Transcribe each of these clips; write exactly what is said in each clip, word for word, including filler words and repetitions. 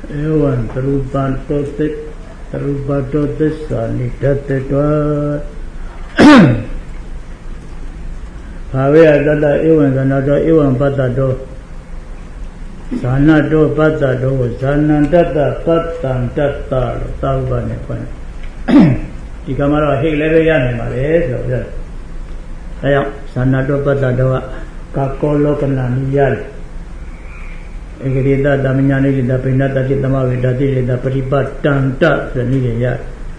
ewan terupanto tit terupanto tisani datetwa Bhave adata ewan sanato ewan patato Sanato patato sanantata patantata Taubane pan Di kamar hik lebe ya ne mare so ya Ayo sanato patato kakolo kena niyal Ekirita damanyani kita pinata kita mawi dati kita peribadanta sendiri ya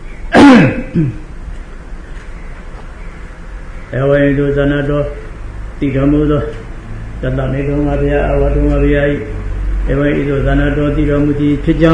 Ewan itu sanato tiga mudo Tentang itu ngabia awat ngabia Ewan itu sanato tiga mudi kejang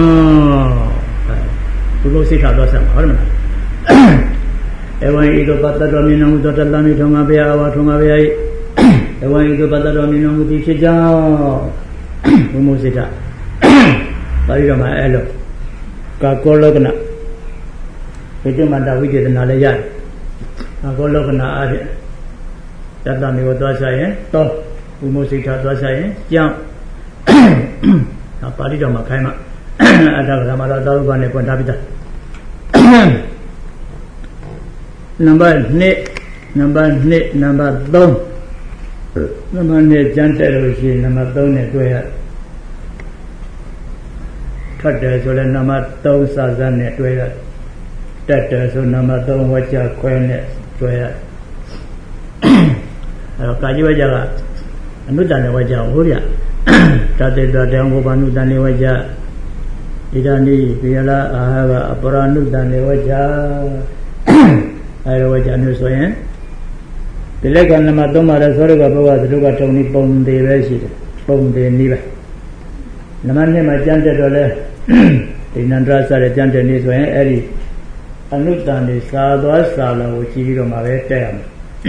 Buku sikap dosa hormat Ewan itu patah minang mudo tentang itu ngabia awat ngabia Ewan itu patah minang mudi kejang Buku sikap Tapi kama elo Kakolo kena Itu manda wujud nalayan Kakolo kena ada Tentang itu dosa ya Toh Umusika dosa ya Yang Apa dia makai mak Ada sama tahu bane pun tapi dah Nombor ni Nombor ni Nombor dong Nombor ni jantai rusi Nombor dong ni tu ya Kada sula nombor dong sahaja ni tu ya Kada sula nombor dong wajah kau ni tu ya Kaji wajah lah Anutan wajah huria Tadi dah yang bukan anutan wajah Tidak ni biarlah ahara apara anutan wajah Ada wajah anusoya Bila kan nama tu mara sore ka bawa tu ka tau ni pomde besi pomde ni ba Nama ni macam tu le Dinan rasa le jangan ni soya eri anutan ni sadwa sala uci di rumah betul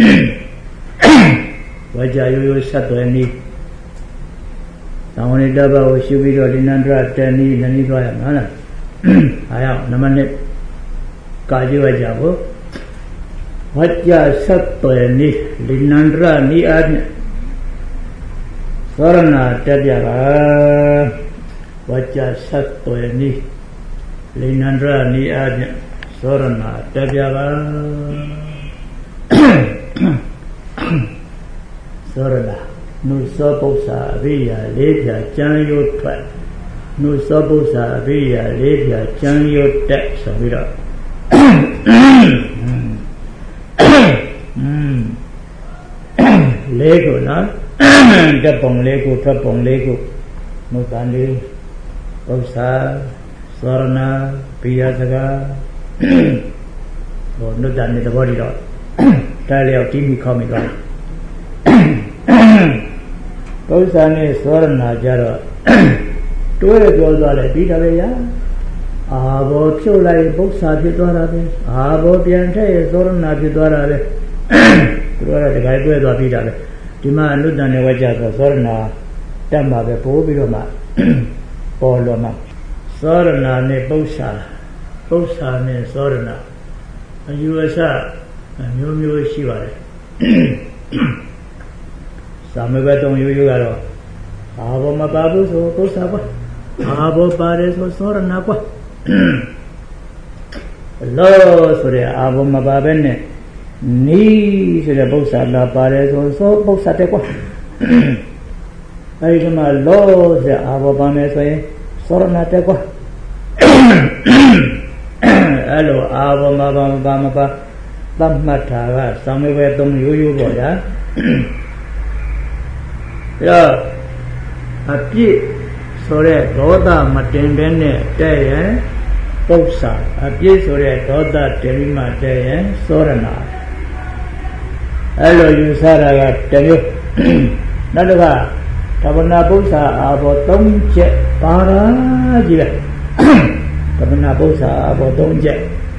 Wajah yoyo satu ni, tahun ini dah bawa syubiro di nandra tani nani tu ayam mana? Ayam nama ni kaji wajah bu. Wajah satu ni di nandra ni ada. Karena terjaga wajah satu ni di nandra ni ada. Karena terjaga. Sorda nusa pausa biya lebya chan yo twat nusa pausa biya lebya chan yo tet so pi do le ko na tet pong le ko twat pong le ko nusa le pausa sorna biya saga bo nusa ni the body do ta le ti mi kho mi do Pausa ni sorna jaro Tuere jual le bida le ya Abo piu lai pausa pi dwara le Abo pian thai sorna pi dwara le Tuere de kai tuere dwa bida le Dima anutan ne wajah so sorna Tamma be po pi do ma Po lo ma Sorna ne pausa Pausa ne sorna Ayu asa Myo myo shi ba le Sama betong yu yu karo, abo mababu so pausa apa, abo pare so sorna apa, lo sudah abo mababu ni, ni sudah pausa la pare so so pausa te apa, ayo cuma lo sudah abo pame so ye sorna te apa, alo abo mababu mababu pamataga sama betong yu yu boleh. Ya, api sore doda maten benne daya pausa, api sore doda terima daya sorna. Hello, yusara ga tengok. Lalu ka, tabana pausa abo tongje para jiwa. Tabana pausa abo tongje.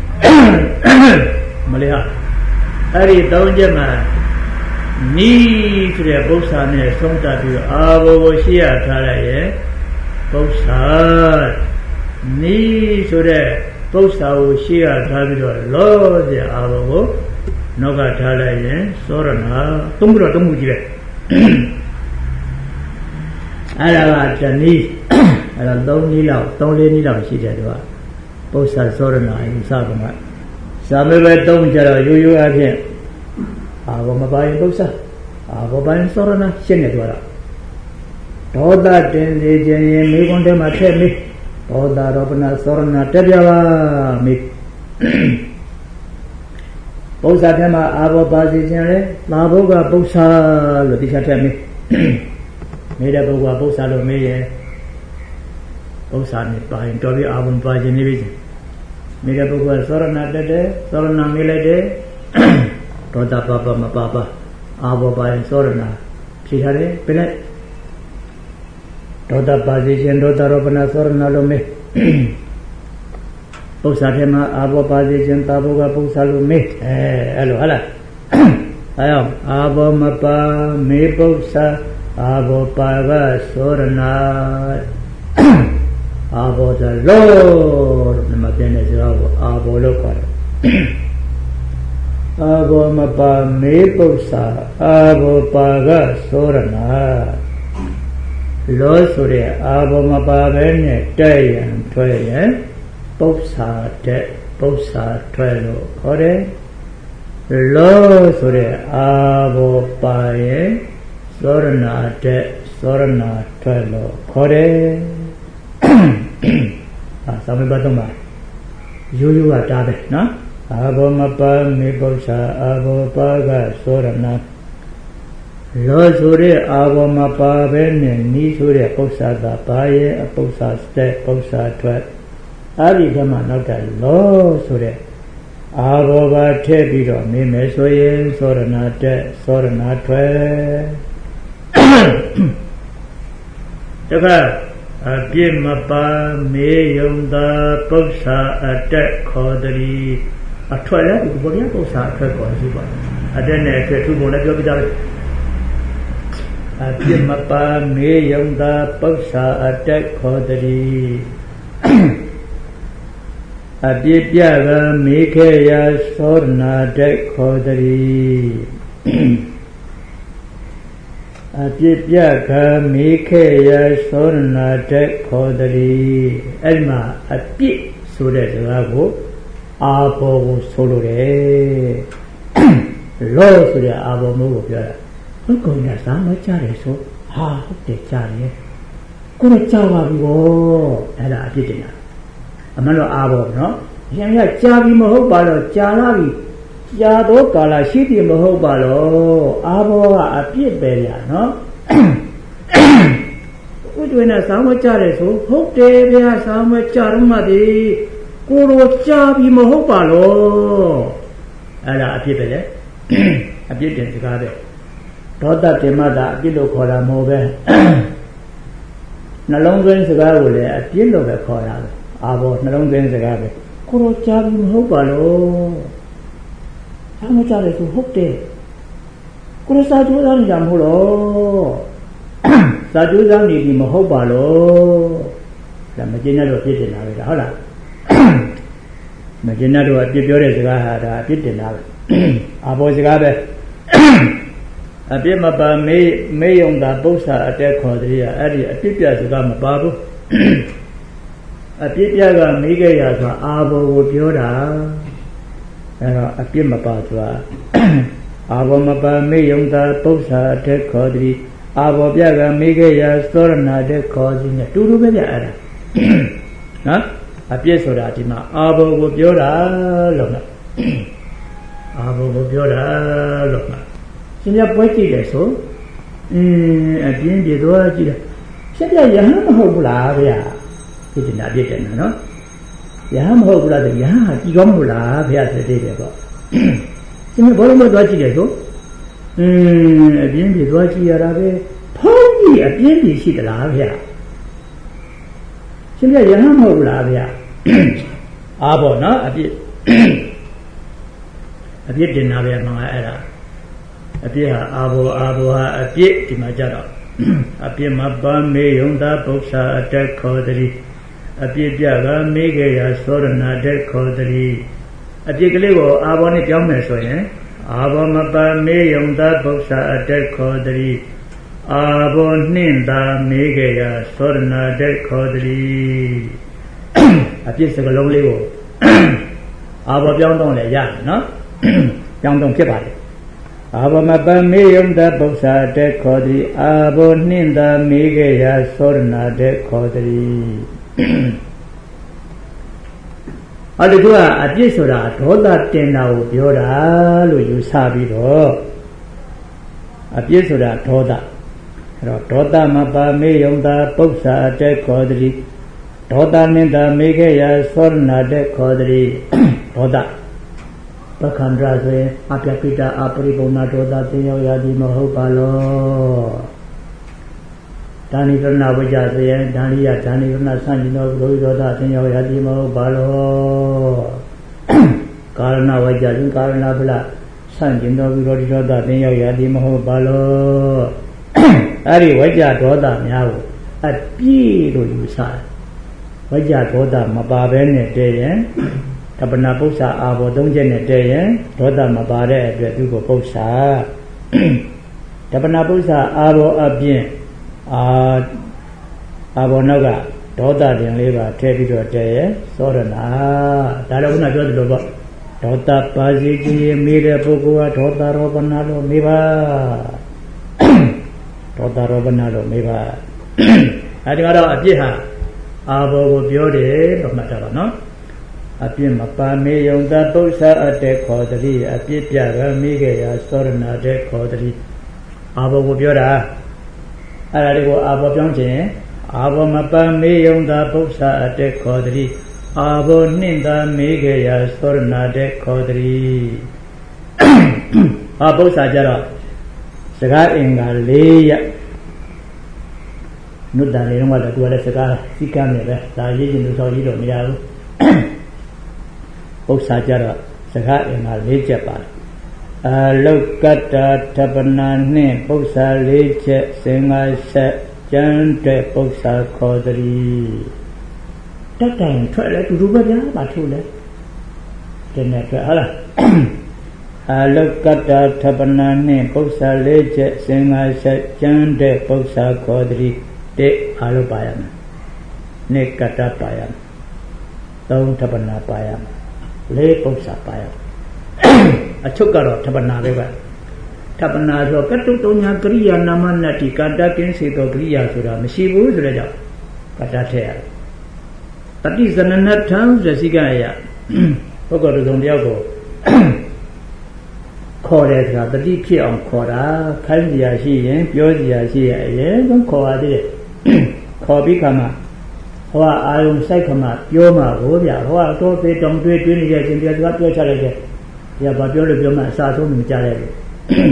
Melihat, hari tongje mana? Ni sudah pausa ni somta tu abo sia thara ye pausa ni sudah pausa sia thara tu lo je abo noga thara ye sorna tumro tumu jiwe ala la jani အဲ့တော့သုံးနည်းလောက်သုံးလေးနည်းလောက်ရှိတယ်သူကပု္ပ္ပာသောရဏအယူဆကမှာဇာမေပဲသုံးကြတော့ရိုးရိုးအဖြစ်အာဘောမပိုင်ပု္ပ္ပာအာဘောပိုင်သောရဏရှင်းနေသွားတာဒေါသတင်စေခြင်းရင်မိကွန်းထဲမှာထည့်မိဒေါသရောပနာသောရဏတက်ပြပါမိပု္ပ္ပာထဲမှာအာဘောပါစေခြင်းလေသာဘုကပု္ပ္ပာလို့တရားထည့်မိမိတဲ့ပုဂ္ဂိုလ်ကပု္ပ္ပာလို့မေးရင်ပု္ပ္ပာနဲ့ပါရင်တော်ပြီးအာဘုံပါခြင်းနေပြီမိတဲ့ပုဂ္ဂိုလ်ကသောရဏတက်တယ်သောရဏမေးလိုက်တယ်ဒေါသပါပါမပါပါအာဘောပါရင်သောရဏဖြေထားတယ်ပြလိုက်ဒေါသပါစေခြင်းဒေါသရောပနာသောရဏလို့မေးပု္ပ္ပာထဲမှာအာဘောပါစေခြင်းသာဘုကပု္ပ္ပာလို့မေးအဲအဲ့လိုဟုတ်လားအဲအောင်အာဘောမပါမေပု္ပ္ပာအာဘောပါကသောရဏအာဘောတလို့နမပြန်တဲ့စကားကိုအာဘောလို့ခေါ်တယ်အာဘောမပါမေပု္ပ္ပာအာဘောပါကသောရဏလောဆိုတဲ့အာဘောမပါပဲနဲ့တဲ့ရန်ထွက်ရန်ပု္ပ္ပာတဲ့ပု္ပ္ပာထွက်လို့ခေါ်တယ်လောဆိုတဲ့အာဘောပါရဲ့သောရဏတဲ့သောရဏထွက်လို့ခေါ်တယ်အာသမေဘတ်တော့မှာရိုးရိုးကတားပဲနော်အာဘောမပါမေပု္ပ္ပာအာဘောပါကသောရဏလောဆိုတဲ့အာဘောမပါပဲနဲ့နီးဆိုတဲ့ပု္ပ္ပာသာပါရဲ့အပု္ပ္ပာတဲ့ပု္ပ္ပာထွက်အဲ့ဒီကမှနောက်တာလောဆိုတဲ့အာဘောပါထည့်ပြီးတော့နေမယ်ဆိုရင်သောရဏတဲ့သောရဏထွက်တခါအပြစ်မပါမေယုံသာပု္ပ္ပာအတက်ခေါ်တည်းအထွက်လဲဒီဘောရပု္ပ္ပာအထွက်ခေါ်ရှိပါအတက်နဲ့အထွက်သူ့ဘုံလည်းပြောပြကြတယ်အပြစ်မပါမေယုံသာပု္ပ္ပာအတက်ခေါ်တည်းအပြစ်ပြကမေခေယသောရဏတက်ခေါ်တည်းအပြစ်ပြကမေခေယသောရဏတက်ခေါ်တည်းအဲ့ဒီမှာအပြစ်ဆိုတဲ့စကားကိုအာဘောကိုဆိုလိုတယ်လောဆိုတဲ့အာဘောမျိုးကိုပြောတာဘုကုံကသာမကြတယ်ဆိုဟာဟုတ်တယ်ကြားတယ်ကိုယ်ကြောက်ပါပြီဗောအဲ့ဒါအပြစ်တင်တာအမှန်တော့အာဘောနော်ရင်ရကြာပြီမဟုတ်ပါတော့ကြာလာပြီကြာတော့ကာလရှိပြီမဟုတ်ပါတော့အာဘောကအပြစ်ပဲဗျာနော်ဥဒ္ဒဝေနသာမကြတယ်ဆိုဟုတ်တယ်ဗျာသာမကြတော့မှဒီကိုယ်တော့ကြာပြီမဟုတ်ပါလို့အဲ့ဒါအပြစ်ပဲလေအပြစ်တင်စကားပဲဒေါသတင်မှတာအပြစ်လို့ခေါ်တာမဟုတ်ပဲနှလုံးသွင်းစကားကိုလည်းအပြစ်လို့ပဲခေါ်တာပဲအာဘောနှလုံးသွင်းစကားပဲကိုယ်တော့ကြာပြီမဟုတ်ပါလို့သာမကြတယ်ဆိုဟုတ်တယ်ကိုယ်စာကျိုးစားနေတာမဟုတ်လို့စာကျိုးစားနေပြီမဟုတ်ပါလို့ဒါမကျင်းတော့ပြစ်တင်တာပဲဟုတ်လားမကျင်းတော့အပြစ်ပြောတဲ့စကားဟာဒါအပြစ်တင်တာပဲအာဘောစကားပဲအပြစ်မပါမေးမေးယုံတာပု္ပ္ပာအတက်ခေါ်တည်းအဲ့ဒီအပြစ်ပြစကားမပါဘူးအပြစ်ပြကမေးခဲ့ရဆိုအာဘောကိုပြောတာအဲ့တော့အပြစ်မပါဆိုတာအာဘောမပါမေယုံတာပု္ပ္ပာအတက်ခေါ်တည်းအာဘောပြကမေးခဲ့ရသောရဏတဲ့ခေါ်ခြင်းနဲ့တူတူပဲပြအဲ့ဒါနော်အပြစ်ဆိုတာဒီမှာအာဘောကိုပြောတာလို့နော်အာဘောကိုပြောတာလို့နော်ရှင်ပြပွဲကြည့်တယ်ဆိုအင်းအပြင်းပြေသွားကြည့်တယ်ရှင်ပြယဟန်မဟုတ်ဘူးလားဗျာဒီတင်တာပြည့်တယ်နော်ယဟန်မဟုတ်ဘူးလားယဟန်ဟာကြည်ကောင်းမလို့လားဗျာဆိုတဲ့တယ်ပေါ့ရှင်ပြဘောလုံးမသွားကြည့်တယ်ဆိုအင်းအပြင်းပြေသွားကြည့်ရတာပဲဖုံးကြီးအပြင်းပြေရှိသလားဗျာရှင်ပြယဟန်မဟုတ်ဘူးလားဗျာအာပေါ့နော်အပြစ်အပြစ်တင်တာပဲမှာအဲ့ဒါအပြစ်ဟာအာဘောအာဘောဟာအပြစ်ဒီမှာကြတော့အပြစ်မပန်းမေယုံသာပု္ပ္ပာအတက်ခေါ်တည်းအပြစ်ပြကမေးခဲ့ရသောရဏတက်ခေါ်တည်းအပြစ်ကလေးကိုအာဘောနဲ့ပြောင်းမယ်ဆိုရင်အာဘောမပန်းမေယုံသာပု္ပ္ပာအတက်ခေါ်တည်းအာဘောနှင့်သာမေးခဲ့ရာသောရဏတဲ့ခေါ်သည်အပြစ်စကလုံးလေးကိုအာဘောပြောင်းတော့လည်းရတယ်နော်ပြောင်းတော့ဖြစ်ပါလေအာဘောမပမေယုံတပု္ပ္ပာတဲ့ခေါ်သည်အာဘောနှင့်သာမေးခဲ့ရာသောရဏတဲ့ခေါ်သည်အဲ့ဒီကအပြစ်ဆိုတာဒေါသတင်တာကိုပြောတာလို့ယူဆပြီးတော့အပြစ်ဆိုတာဒေါသအဲ့တော့ဒေါသမပါမေယုံတာပု္ပ္ပာတဲ့ခေါ်သည်ဒေါသနှင့်သာမေးခဲ့ရာသောရဏတဲ့ခေါ်သည်ဒေါသပက္ခန္ဒရာဆိုရင်အပြပိတာအပရိပုံနာဒေါသသင်ရောက်ရသည်မဟုတ်ပါလောဒါနိရဏဝိကြဆိုရင်ဒါနိယဒါနိရဏဆန့်ကျင်သောဘုရောဒေါသသင်ရောက်ရသည်မဟုတ်ပါလောကာရဏဝိကြရင်ကာရဏဗလဆန့်ကျင်သောဘုရောဒေါသသင်ရောက်ရသည်မဟုတ်ပါလောအဲ့ဒီဝိကြဒေါသများကိုအပြည့်လို့ယူဆတယ်ဝိကြဒေါသမပါဘဲနဲ့တည်းရင်တပနာပု္ပ္ပာအာဘောသုံးချက်နဲ့တည်းရင်ဒေါသမပါတဲ့အတွက်သူကိုပု္ပ္ပာတပနာပု္ပ္ပာအာဘောအပြင်အာအာဘောနောက်ကဒေါသတင်လေးပါထည့်ပြီးတော့တည်းရင်သောရဏဒါလည်းခုနပြောသလိုပေါ့ဒေါသပါစီကြီးမေးတဲ့ပုဂ္ဂိုလ်ကဒေါသရောပနာလို့မေးပါဒေါသရောပနာလို့မေးပါအဲဒီကတော့အပြစ်ဟာအာဘောကိုပြောတယ်လို့မှတ်ထားပါနော်အပြစ်မပါမေယုံသာပု္ပ္ပာအတဲ့ခေါ်သည်အပြစ်ပြကမိခဲ့ရာသောရဏတဲ့ခေါ်သည်အာဘောကိုပြောတာအဲ့ဒါလေးကိုအာဘောပြောင်းခြင်းအာဘောမပါမေယုံသာပု္ပ္ပာအတဲ့ခေါ်သည်အာဘောနှင့်သာမေးခဲ့ရာသောရဏတဲ့ခေါ်သည်အာပု္ပ္ပာကြတော့စကားအင်္ဂါ၄ရပ်နုတ္တန်လေးတော့ကတော့သူကလည်းစကားစီကမ်းနေပဲဒါရေးရင်လူတော်ကြီးတော့မရဘူးပု္ပ္ပာကြတော့စကားအင်္ဂါ၄ချက်ပါအလုကတ္တထပနာနှင့်ပု္ပ္ပာ၄ချက်စင်္ဂါဆက်ကျမ်းတဲ့ပု္ပ္ပာခေါ်သည်တက်တိုင်ထွက်လဲတူတူပဲဗျာမထုတ်လဲတဲ့နဲ့ထွက်ဟုတ်လားအလုကတ္တထပနာနှင့်ပု္ပ္ပာ၄ချက်စင်္ဂါဆက်ကျမ်းတဲ့ပု္ပ္ပာခေါ်သည်တဲ့အာလုပါယမယ်နေကတ္တပါယမယ်သုံးထပနာပါယမယ်လေးပု္ပ္ပာပါယအချုပ်ကတော့ထပနာပဲပဲထပနာဆိုကတုတုံညာကရိယာနာမနတ္တိကတ္တကင်းစေသောကရိယာဆိုတာမရှိဘူးဆိုတဲ့ကြောင့်ကတ္တထည့်ရတယ်တတိဇနနထံဇစီကရပုဂ္ဂိုလ်တုံတယောက်ကိုခေါ်တယ်ဆိုတာတတိဖြစ်အောင်ခေါ်တာခိုင်းစရာရှိရင်ပြောစရာရှိရင်အရင်ဆုံးခေါ်ရသေးတယ်ခေါ်ပြီးခါမှဟောအာယုံစိုက်ခမှပြောမှာကိုဗျာဟောတော့သေးတောင်တွေးတွေးနေတဲ့အချိန်ပြသူကပြောချလိုက်တယ်။ဒါဘာပြောလို့ပြောမှအစားဆုံးမကြားလိုက်ဘူး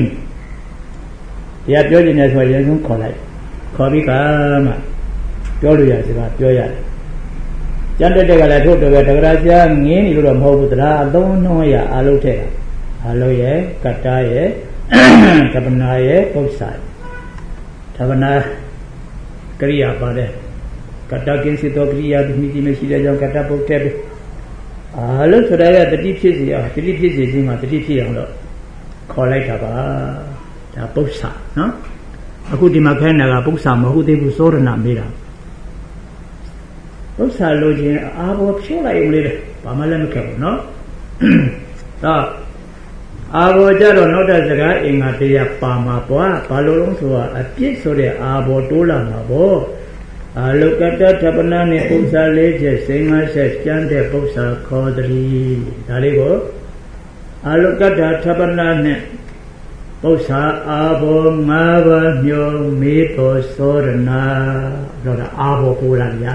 ။တရားပြောနေတယ်ဆိုရင်ဆုံးခေါ်လိုက်ခေါ်ပြီးခါမှပြောလို့ရစကားပြောရတယ်။ကျန်တဲ့တက်ကလည်းထို့တော်ပဲတက္ကရာကျငင်းနေလို့တော့မဟုတ်ဘူးတရားအသုံးနှုံးရအာလုထဲတာအာလုရဲ့ကတ္တရဲ့သဗ္ဗနာရဲ့ပု္ပ္ပာသဗ္ဗနာကရိယာပါတယ်ကတ္တကင်းစေသောကရိယာမိတိမရှိတဲ့ကြောင့်ကတ္တပုတ်တဲ့အာလို့ဆိုတဲ့တတိဖြစ်စီအောင်တတိဖြစ်စီခြင်းမှာတတိဖြစ်အောင်တော့ခေါ်လိုက်တာပါဒါပု္ပ္ပာနော်အခုဒီမှာခိုင်းတာကပု္ပ္ပာမဟုတ်သေးဘူးသောရဏမေးတာပု္ပ္ပာလို့ချင်းအာဘောဖြိုးလိုက်ဦးလေဘာမှလည်းမခက်ဘူးနော်ဒါအာဘောကြတော့နောက်တဲ့စကားအင်္ဂါတရားပါမှာပွားဘာလို့လဲဆိုတော့အပြစ်ဆိုတဲ့အာဘောတိုးလာမှာပေါ့အာလုကတ္တထပနာနဲ့ပု္ပ္ပာလေးချက်စိငါဆက်ကျမ်းတဲ့ပု္ပ္ပာခေါ်သည်ဒါလေးကိုအာလုကတ္တထပနာနဲ့ပု္ပ္ပာအာဘောငါးပါးညောမေတ္တောသောရဏတော့အာဘောပူလာဗျာ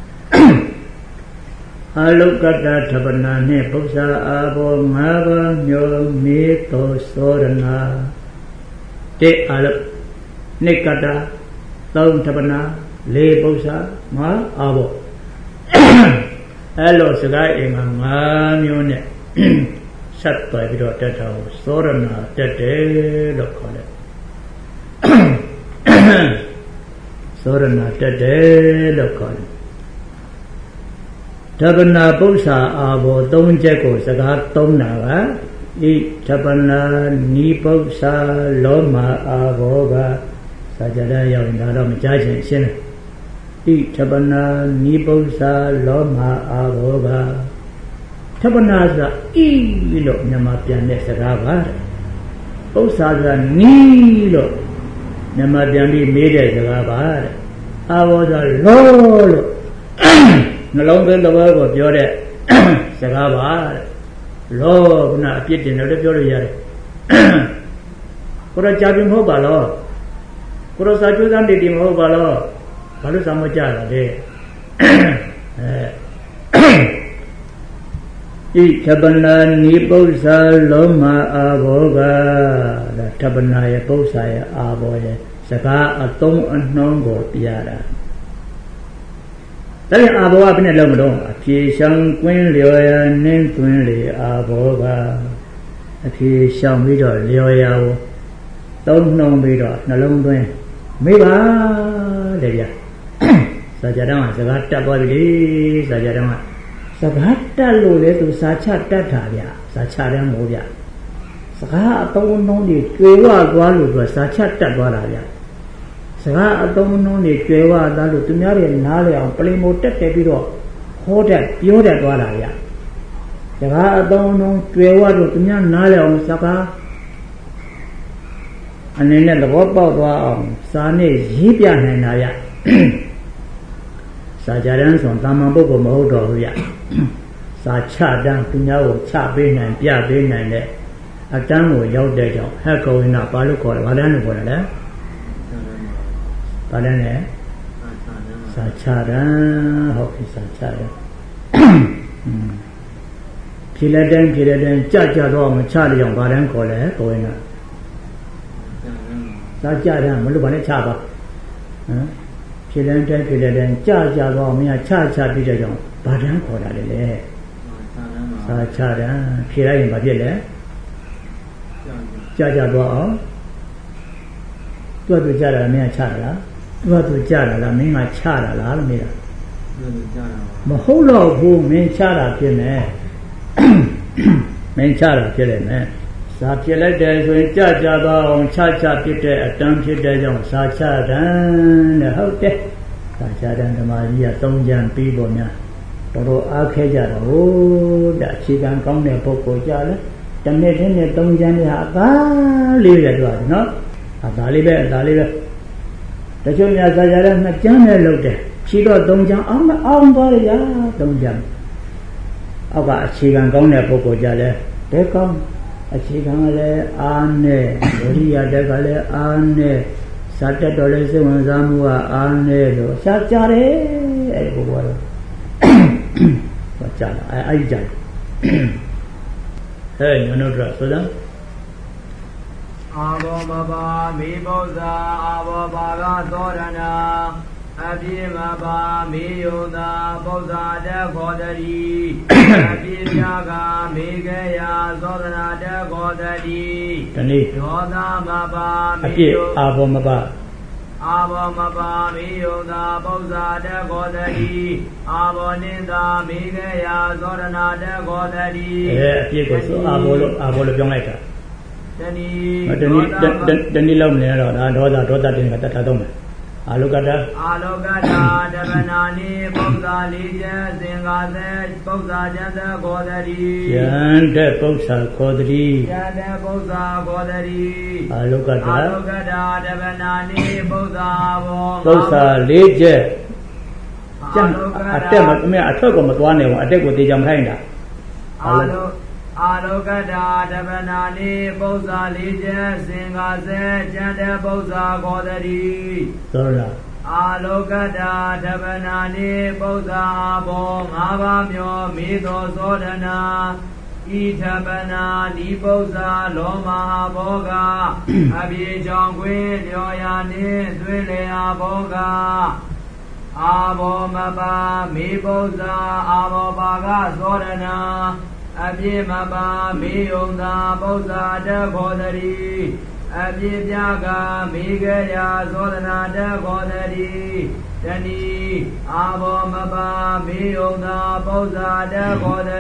အာလုကတ္တထပနာနဲ့ပု္ပ္ပာအာဘောငါးပါးညောမေတ္တောသောရဏတဲ့အာလုနိကတ္တသုံးထပနာလေးပု္ပ္ပာငါအာဘောအဲ့လိုစကားအင်္ဂါငါးမျိုးနဲ့ဆက်တွယ်ပြီးတော့တက်တာကိုသောရဏတက်တယ်လို့ခေါ်တယ်သောရဏတက်တယ်လို့ခေါ်တယ်ဓပနာပု္ပ္ပာအာဘောသုံးချက်ကိုစကားသုံးတာကဣဓပနာနိပု္ပ္ပာလောမအာဘောကသ Sajada yang dalam menjadi sini. Di tabana nibusa loma aboga. Tabana sa ilo nama piannya sekabar. Busa sa nilo nama piannya media sekabar. Aboga lolo. Nalong ke lawar ko biore sekabar. Lo na pitin ada biore yare. Kura jadi mau balo. Kura satu tadi di mau balo. Baru sama jalan deh. Itabanan ni pausa loma aboga, tabanan ya pausa ya aboye. Saka atong anong go piara. Tapi aboga apa ni lom dong? Api sang kuin liu ya nen kuin li aboga. Api sang bido liu ya wo. Tong nong bido nalong kuin. Meba deh ya. Sajarang sagata boleh sajarang sagata lule tu sacha tata dia sacha dia mau dia saga atau nong di kewa gua lu tu sacha tata dia saga atau nong di kewa dalu tu nyari nale ang paling motek kebiru hoda yoda gua dia saga atau nong kewa lu tu nyari nale ang saga ane ne lepas bawa ang sana hibia nena ya Sajaran son tamang buku mau doh ya. Sacha dan punya wo cha benan pia benan le. Atang wo yau de jong. Hak kau ina palu kau badan kau le. Badan le. Sacha dan hoki sacha dan. Pila dan pila dan caca doh menca le jong badan kau le kau ina. Sacha dan malu badan cha ba. Pilan dan pilan dan caca doa punya caca bila jong badan kau dah le, caca dan pilan yang baca le, caca doa, tu tu cara punya cara, tu tu cara lah punya cara lah punya, mahulah pun punya cara punya, punya cara punya. Sahaja dari sini caca doa, caca kita, atang kita jong sahaja dan hal deh, sahaja dan kemaria tongjan pibonya, kalau akhir jalan, oh, dah siang kau ni pokok jalan, dan ni ni tongjan ni apa lihat tuan, no, apa lihat, apa lihat, tapi ni sahaja dan nak jangan lalu deh, siapa tongjan, am am boleh ya tongjan, apa siang kau ni pokok jalan, dekam. Aci kangale ane, beri ada kale ane, satu dolar semangat ane lo, saja le, eh buat, baca lah, aja. Hei, mana tu sudah? Abo bapa mi boza, abo baga torana. Abi maba mi yoda boza de godari abi jaga mi gaya zodana de godari Tani yoda maba mi Abi abo maba abo maba mi yoda boza de godari abo ninda mi gaya zodana de godari eh abi ko so abo lo abo lo ပြောလိုက်တာ Tani Tani Tani လုံးနေတော့ဒါဒေါသဒေါသတင်ကတတ်တာတော့မယ် Alokata Alokata Devanani Bauza Lija Singase Bauza Janda Godari Janda Bauza Godari Janda Bauza Godari Alokata Alokata Devanani Bauza Bauza Lija Atek me atek ko ma twa ne wa atek ko te jam khai nda Alo Alokata Devanani Bauza Lija Singase Janda Bauza Godari Sola Alokata Devanani Bauza Abo Ngaba Myo Mito Sodana Itabana Nibauza Loma Aboga Abi Jongwe Lyoyani Zwile Aboga Abo Maba Mibauza Abo Baga Sodana Abi Maba Miyonda Bauza De Godari Abi Byaga Migaya Sodana De Godari Dani Abo Maba Miyonda Bauza De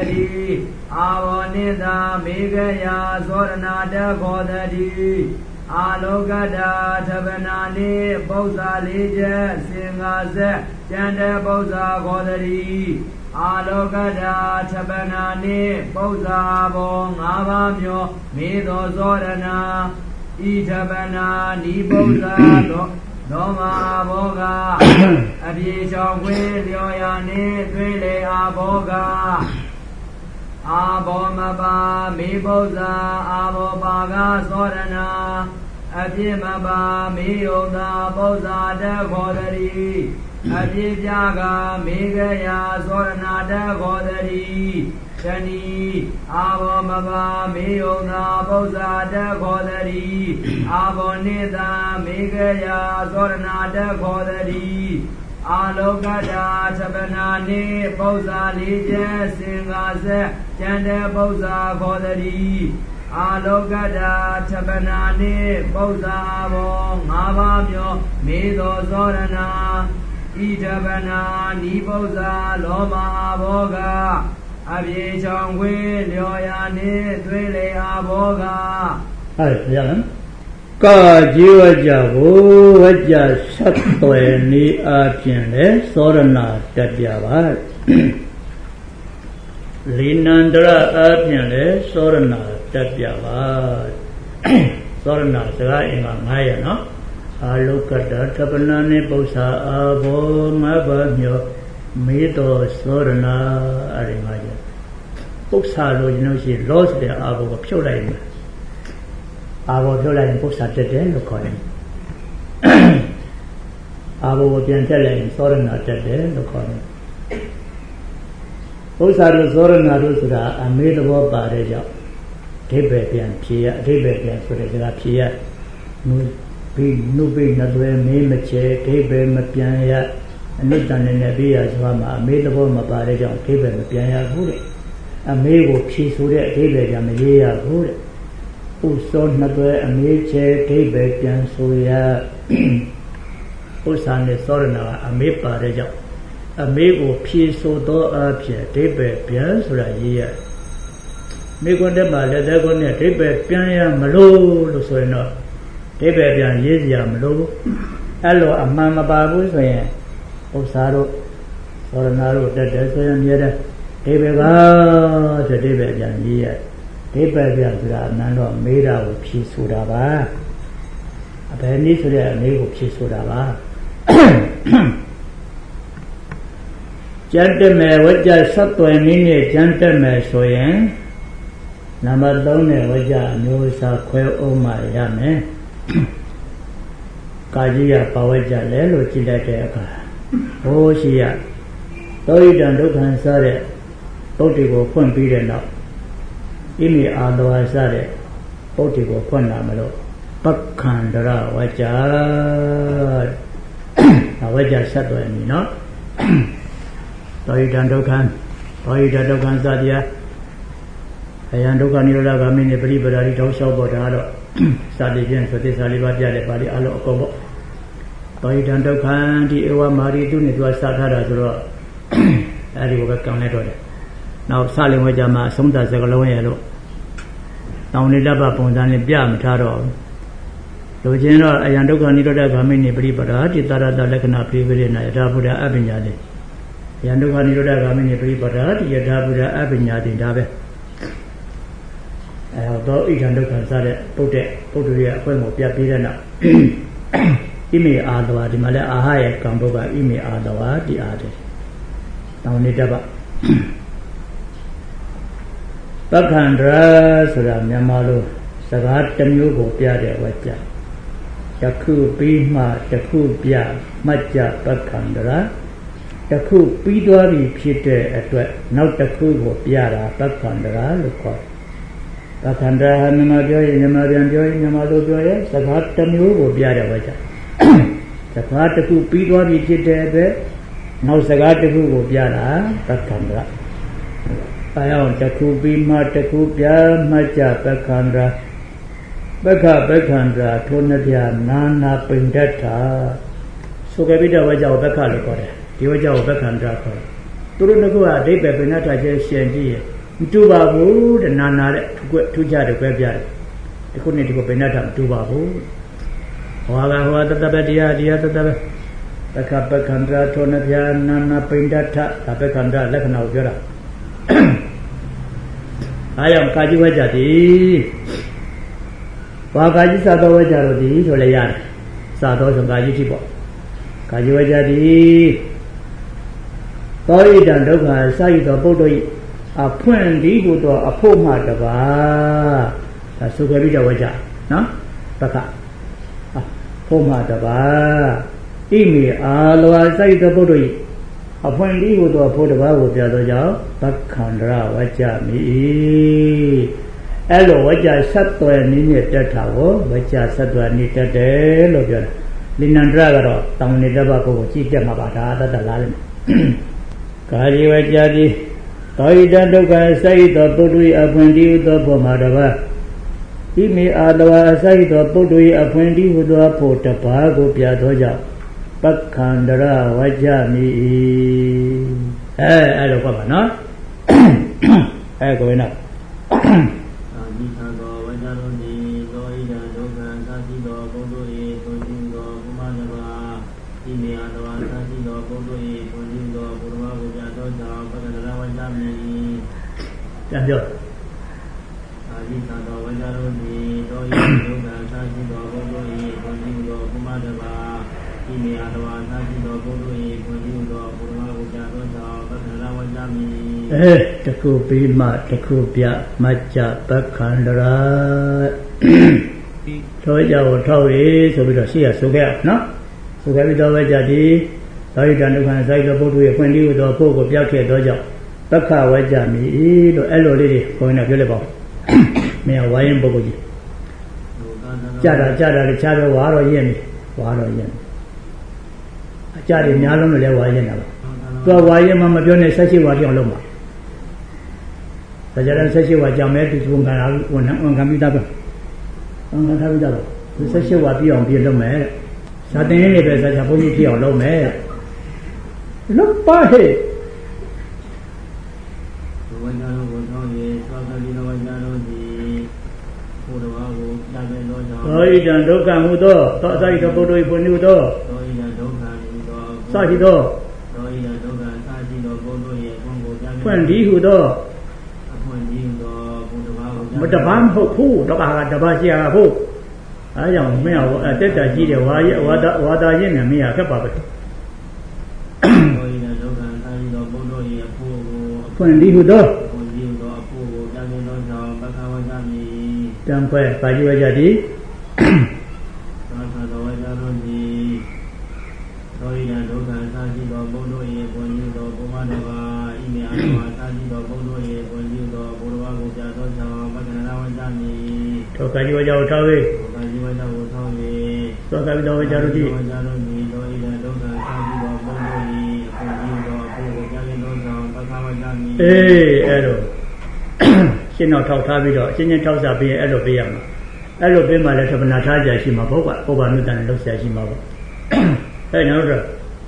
Godari Abo Nida Migaya Sodana De Godari အာလောကတာသဗ္ဗနာနိပု္ပ္ပာလေးချက်စင်္ဃာဆက်ကျန်တဲ့ပု္ပ္ပာခေါ်တည်းအာလောကတာသဗ္ဗနာနိပု္ပ္ပာဘောငါးပါးမျိုးမေသောသောရဏဤသဗ္ဗနာနိပု္ပ္ပာသောသောမာဘောကအပြေချောင်းခွေလျော်ရာနှင့်သွေးလေအာဘောကအာဘောမပါမေပု္ပ္ပာအာဘောပါကသောရဏအပြည့်မပါမေယုံသာပု္ပ္ပာတခောတည်းအပြည့်ပြကမေဂယာသောရဏတခောတည်းတဏီအာဘောမပါမေယုံသာပု္ပ္ပာတခောတည်းအာဘောနိတာမေဂယာသောရဏတခောတည်းအာလောကတာသဗ္ဗနာနိပု္ပ္ပာလေးချက်စင်္ဃာဆက်ကျန်တဲ့ပု္ပ္ပာခောတည်းအာလောကတာသဗ္ဗနာနိပု္ပ္ပာဘောငါးပါးမျိုးမေသောသောရဏဤသဗ္ဗနာနိပု္ပ္ပာလောမဘောကအပြေချောင်းခွေလျော်ရာနှင့်သွေးလေအာဘောကဟုတ်ရလားကာជីဝကြကိုဝကြဆက်သွယ်နေအပြင်လေသောရဏတက်ပြပါလီနန္ဒရအပြင်လေသောရဏတက်ပြပါသောရဏစကားအင်္ဂါငါးရနော်အာလောကတသဗ္ဗနာနိပု္ပ္ပာအာဘောငါးပါးမျိုးမေသောသောရဏအရင်ငါးရပု္ပ္ပာလို့ကျွန်တော်ရှိလောစတဲ့အာဘောကိုဖြုတ်လိုက်မယ်အာဘောဖြုတ်လိုက်ရင်ပု္ပ္ပာတက်တယ်လို့ခေါ်တယ်အာဘောကိုပြန်တက်လိုက်ရင်သောရဏတက်တယ်လို့ခေါ်တယ်ပု္ပ္ပာလို့သောရဏလို့ဆိုတာအမေသဘောပါတဲ့ကြောင့်အဓိပ္ပာယ်ပြန်ဖြေရအဓိပ္ပာယ်ပြန်ဆိုတဲ့စကားဖြေရနုပိနုပိနသွဲမေးမချေအဓိပ္ပာယ်မပြန်ရအနုတ္တန်နဲ့ပြရဆိုတာမှာအမေသဘောမပါတဲ့ကြောင့်အဓိပ္ပာယ်မပြန်ရဘူးတဲ့အမေကိုဖြေဆိုတဲ့အဓိပ္ပာယ်ကမရေးရဘူးတဲ့ဥသောနှစ်သွဲအမေချေအဓိပ္ပာယ်ပြန်ဆိုရဥစ္စာနဲ့သောရဏကအမေပါတဲ့ကြောင့်အမေကိုဖြေဆိုသောအဖြစ်အဓိပ္ပာယ်ပြန်ဆိုတာရေးရမိကွန်းတက်မှာလက်သက်ကွန်းနဲ့အဓိပ္ပာယ်ပြန်ရမလို့လို့ဆိုရင်တော့အဓိပ္ပာယ်ပြန်ရေးစရာမလိုဘူးအဲ့လိုအမှန်မပါဘူးဆိုရင်ဥစ္စာတို့သောရဏတို့တက်တယ်ဆိုရင်မြဲတယ်အဓိပ္ပာယ်ကဆိုအဓိပ္ပာယ်ပြန်ရေးရအဓိပ္ပာယ်ပြန်ဆိုတာအမှန်တော့မေးတာကိုဖြေဆိုတာပါအဘယ်နည်းဆိုတဲ့အမေးကိုဖြေဆိုတာပါကျန်တက်မယ်ဝကြဆက်သွယ်နည်းနဲ့ကျန်တက်မယ်ဆိုရင်နံပါတ်သုံးနဲ့ဝကြအမျိုးအစားခွဲအောင်မှရမယ်ကာကြီးရပါဝကြလဲလို့ကြည့်လိုက်တဲ့အခါဟိုးရှိရသောဣတံဒုက္ခံစတဲ့ပုဒ်တွေကိုဖွင့်ပြီးတဲ့နောက်ဣမိအာတဝါစတဲ့ပုဒ်တွေကိုဖွင့်လာမလို့ပက္ခန္တရဝကြဝကြဆက်သွယ်နေနော်သောဣတံဒုက္ခံသောဣတဒုက္ခံစတရားအယံဒုက္ခនិရောဓဂ ामि နဲ့ပရိပဒါရီတောက်လျှောက်ပေါ်တာတော့စာတိဖြင့်ဆိုသစ္စာလေးပါးပြတဲ့ပါဠိအလုံးအကုန်ပေါ့သောဣတံဒုက္ခံဒီဧဝမာရီသူနဲ့သူကစထားတာဆိုတော့အဲဒီကိုပဲကံလိုက်တော့တယ်နောက်စလင်ဝဲကြမှာအဆုံးသတ်စကလုံးရဲ့လို့တောင်းနေတတ်ပါပုံစံနဲ့ပြမထားတော့လူချင်းတော့အယံဒုက္ခនិရောဓဂ ामि နဲ့ပရိပဒါတိတရတလက္ခဏာဖိပိရိနာယထာဘုဒ္ဓအပညာတိအယံဒုက္ခនិရောဓဂ ामि နဲ့ပရိပဒါတိယထာဘုဒ္ဓအပညာတိဒါပဲအဲတော့ဣဒံဒုက္ခစတဲ့ပုဒ်တဲ့ပုဒ်တွေရဲ့အခွင့်ကိုပြပေးတဲ့နောက်ဣမေအာတဝါဒီမှာလဲအာဟရဲ့ကံပုဒ်ကဣမေအာတဝါဒီအားတယ်တောင်းနေတတ်ပါပက္ခန္တရာဆိုတာမြန်မာလိုစကားတစ်မျိုးကိုပြတဲ့ဝါကြတစ်ခုပြီးမှတစ်ခုပြမှတ်ကြပက္ခန္တရာတစ်ခုပြီးသွားပြီဖြစ်တဲ့အတွက်နောက်တစ်ခုကိုပြတာပက္ခန္တရာလို့ခေါ်ပက္ခန္တရာမြန်မာပြောရင်မြန်မာပြန်ပြောရင်မြန်မာလိုပြောရင်စကားတစ်မျိုးကိုပြတဲ့ဝါကြစကားတစ်ခုပြီးသွားပြီဖြစ်တဲ့အတွက်နောက်စကားတစ်ခုကိုပြတာပက္ခန္တရာအဲအောင်တစ်ခုပြီးမှတစ်ခုပြမှတ်ကြပက္ခန္တရာပက္ခပက္ခန္တရာထိုနှစ်ပြနာနာပိဋ္ဌတာဆိုကြပြီးတော့ဝါကြကိုပက္ခလို့ခေါ်တယ်ဒီဝါကြကိုပက္ခန္တရာခေါ်တယ်သူတို့နှစ်ခုကအဓိပ္ပာယ်ပိဋ္ဌတာချင်းရှင်ကြည့်ရင်မတူပါဘူးတဲ့နာနာတဲ့ထူးထူးခြားတယ်ပဲပြတယ်ဒီခုနှစ်ဒီကိုဘယ်နဲ့မှမတူပါဘူးဟောကဟောတတပတရားတရားတတပတက္ကပခန္ဓာထောနပြာနာနာပိန္ဒထဒါပခန္ဓာလက္ခဏာကိုပြောတာအားကြောင့်ကာကြီးဝကြသည်ဘာကာကြီးစာတော်ဝကြတော့သည်ဆိုလည်းရတယ်စာတော်ဆိုကာကြီးတိပေါ့ကာကြီးဝကြသည်သောဣတံဒုက္ခစာယိတော်ပုဒ္ဓိအဖွင့်ဒီဟုသောအဖို့မှတပါဒါဆိုခဲ့ပြီးတော့ဝကြနော်ပက္ခဖို့မှတပါဣမိအာလောစာယိတော်ပုဒ္ဓိအဖွင့်ဒီဟုသောအဖို့တပါကိုပြသောကြောင့်ပက္ခန္တရဝကြမိအဲ့လိုဝကြဆက်သွယ်နည်းနဲ့တက်တာကိုဝကြဆက်သွယ်နည်းတက်တယ်လို့ပြောတယ်လိဏန္တရကတော့တောင်းနေတဲ့ဘကိုကြည့်ပြမှာပါဒါတတ်တလားလေကာယဝကြတိသောဣတဒုက္ခစိုက်သောပုတ္တိအဖွင့်ဒီဟုသောဘုမာတပါဣမိအာတဝါစိုက်သောပုတ္တိအဖွင့်ဒီဟုသောဖို့တပါကိုပြသောကြောင့်ပက္ခန္တရဝကြမိအဲအဲ့လိုကပါနော်အဲကိုဝိနာအာဒီသသောဝကြရုံဒီသောဣဒံဒုက္ခသာတိသောပုတ္တိသွန်ကျင်သောဘုမာတပါဣမိအာတဝါသာတိသောပုတ္တိသွန်ကျင်သောဘုရားကိုပြသောကြောင့်ပက္ခန္တရဝကြမိပြန်ပြောအာဒီသသောဝကြရုံဒီသောဣဒံဒုက္ခသာတိသောပုတ္တိသွန်ကျင်သောဘုမာတပါဣမိအာတဝါသာတိသောပုတ္တိသွန်ကျင်သောဘုရားကိုပြသောကြောင့်ပက္ခန္တရဝကြမိအဲတခုပြီးမှတခုပြမัจจပက္ခန္တရာသောကြကိုထောက်ရဆိုပြီးတော့ရှေ့ရဆိုခဲ့နော်ဆိုခဲ့ပြီးတော့ပဲကြသည်သောဣတံဒုက္ခစိုက်သောပုတ္တိရဲ့ဖွင့်ပြီးတော့ဖို့ကိုပြောက်ခဲ့သောကြောင့်ပက္ခဝကြမိလို့အဲ့လိုလေးတွေခေါင်းနဲ့ပြောလိုက်ပါဦးမင်းဝါရင်ပုဂ္ဂိုလ်ကြီးကြတာကြတာလည်းခြားတော့ဝါတော့ရင်ပြီဝါတော့ရင်အကြတွေများလုံးလည်းဝါရင်တာပါသူကဝါရင်မှမပြောနဲ့ဆက်ရှိဝါပြောင်းလုံးပါဒါကြတဲ့ဆက်ရှိဝါကြောင့်မဲသူဝန်ခံဝန်ဝန်ခံပြီးသားပဲဝန်ခံထားပြီးသားပဲသူဆက်ရှိဝါပြောင်းပြီးလုံးမယ်ဇာတင်ရင်းတွေပဲဆက်ချဘုန်းကြီးပြောင်းလုံးမယ်လုံးပါဟဲ့ဝိညာဉ်ကိုထောင်းရေသောကတိဝိညာဉ်တို့သည်ဘုရားကိုတတ်တဲ့သောကြောင့်သောဣဒံဒုက္ခဟုသောသောအစာဤသောပုတ္တိပုညုသောသောဣဒံဒုက္ခဟုသောစာရှိသောသောဣဒံဒုက္ခစာရှိသောပုတ္တိရဲ့ဘုံကိုပြဖွင့်ဒီဟုသောအဖွင့်ဒီဟုသောဘုရားကိုမတပန်းမဟုတ်ဘူးတော့ကတပါးရှိရတာဟုတ်အဲကြောင့်မင်းကတက်တာကြီးတယ်ဝါရဝါဒဝါဒရင်းနဲ့မင်းကခက်ပါပဲသောဣဒံဒုက္ခစာရှိသောပုတ္တိရဲ့ဘုံကိုဖွင့်ဒီဟုသောတံခွဲပါဠိဝကြသည်သာသတော်ဝကြတော်သည်သောဣဒံဒုက္ခသာရှိသောဘုံတို့၏ဘုံယူသောဘုမတပါဣမေအဝါသာရှိသောဘုံတို့၏ဘုံယူသောဘုရားကိုကြာသောကြောင့်ပက္ခန္တရဝကြမည်သောကတိဝကြကိုထောက်၍သောကတိဝကြကိုထောက်၍သောကတိတော်ဝကြတို့သည်ဝကြတို့သည်သောဣဒံဒုက္ခသာရှိသောဘုံတို့၏ဘုံယူသောဘုကိုကြာသောကြောင့်ပက္ခဝကြမည်အေးအဲ့လိုရှင်းတော့ထောက်ထားပြီးတော့အချင်းချင်းထောက်စားပြီးအဲ့လိုပေးရမှာအဲ့လိုပေးမှလည်းသဗ္ဗနာထားကြရှိမှာပေါ့ကွာပုဗ္ဗနုတ္တန်နဲ့လောက်ဆရာရှိမှာပေါ့အဲ့နောက်တော့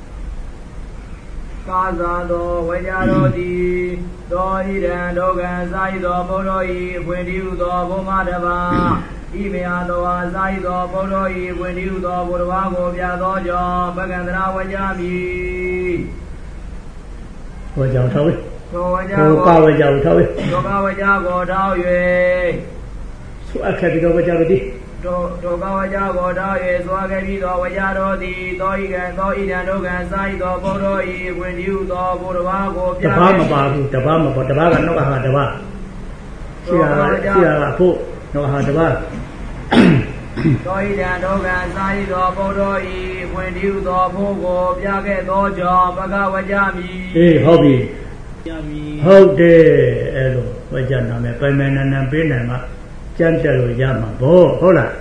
ကာဇာသောဝေကြတော်သည်သောဣဒံဒုက္ခစာယသောဘုရောဤအဖွင့်ဒီဟုသောဘုမတပါဣမေယသောအာစာယသောဘုရောဤအဖွင့်ဒီဟုသောဘုရားကိုပြသောကြောင့်ပက္ခန္တရဝကြမည်ဟောကြောင့်ထောက်သောဝကြကိုကာဝကြကိုထောက်သောကာဝကြကိုထောက်၍ဆိုအခက်ပြီးတော့ဝကြတို့သည်သောသောကာဝကြကိုထောက်၍ဆိုအခက်ပြီးတော့ဝကြတို့သည်သောဣကံသောဣဒံဒုက္ခစာယသောဘုရောဤဝင်ဒီဟုသောဘုရားကိုပြတပါးမပါဘူးတပါးမပါတပါးကနောက်ကဟာတပါးရှိတာရှိတာကဖို့နောက်ကဟာတပါးသောဣဒံဒုက္ခစာယသောဘုရောဤဝင်ဒီဟုသောဘုကိုပြခဲ့သောကြောင့်ပက္ခဝကြမည်အေးဟုတ်ပြီဟုတ်တယ်အဲ့လိုဝကြနာမယ်ပိုင်ပိုင်နန်နန်ပေးနိုင်မှာကြမ်းပြလို့ရမှာဗောဟုတ်လား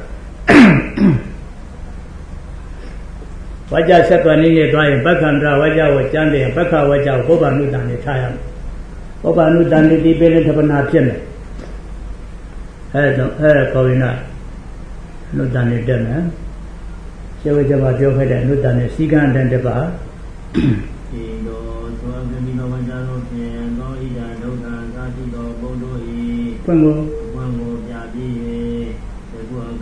ဝကြဆက်သွယ်နည်းနဲ့တွားရင်ပက္ခန္တဝကြကိုကြမ်းတယ်ပက္ခဝကြကိုပုဗ္ဗနုတ္တန်နဲ့ထားရမယ်ပုဗ္ဗနုတ္တန်ဒီပေးတဲ့သဗ္ဗနာဖြစ်မယ်အဲ့တော့အဲ့ကောင်းရင်နုတ္တန်နဲ့တက်မယ်ကျေဝကြပါပြောခဲ့တဲ့နုတ္တန်နဲ့စီကံတန်တပါဒီတော့သောဂမိနောဝကြတို့ဖြင့်သောဣဒံဒုက္ခသာတိသောဘုံတို့၏ဖွင့်ကိုဖွင့်ကိုပြပြီး၍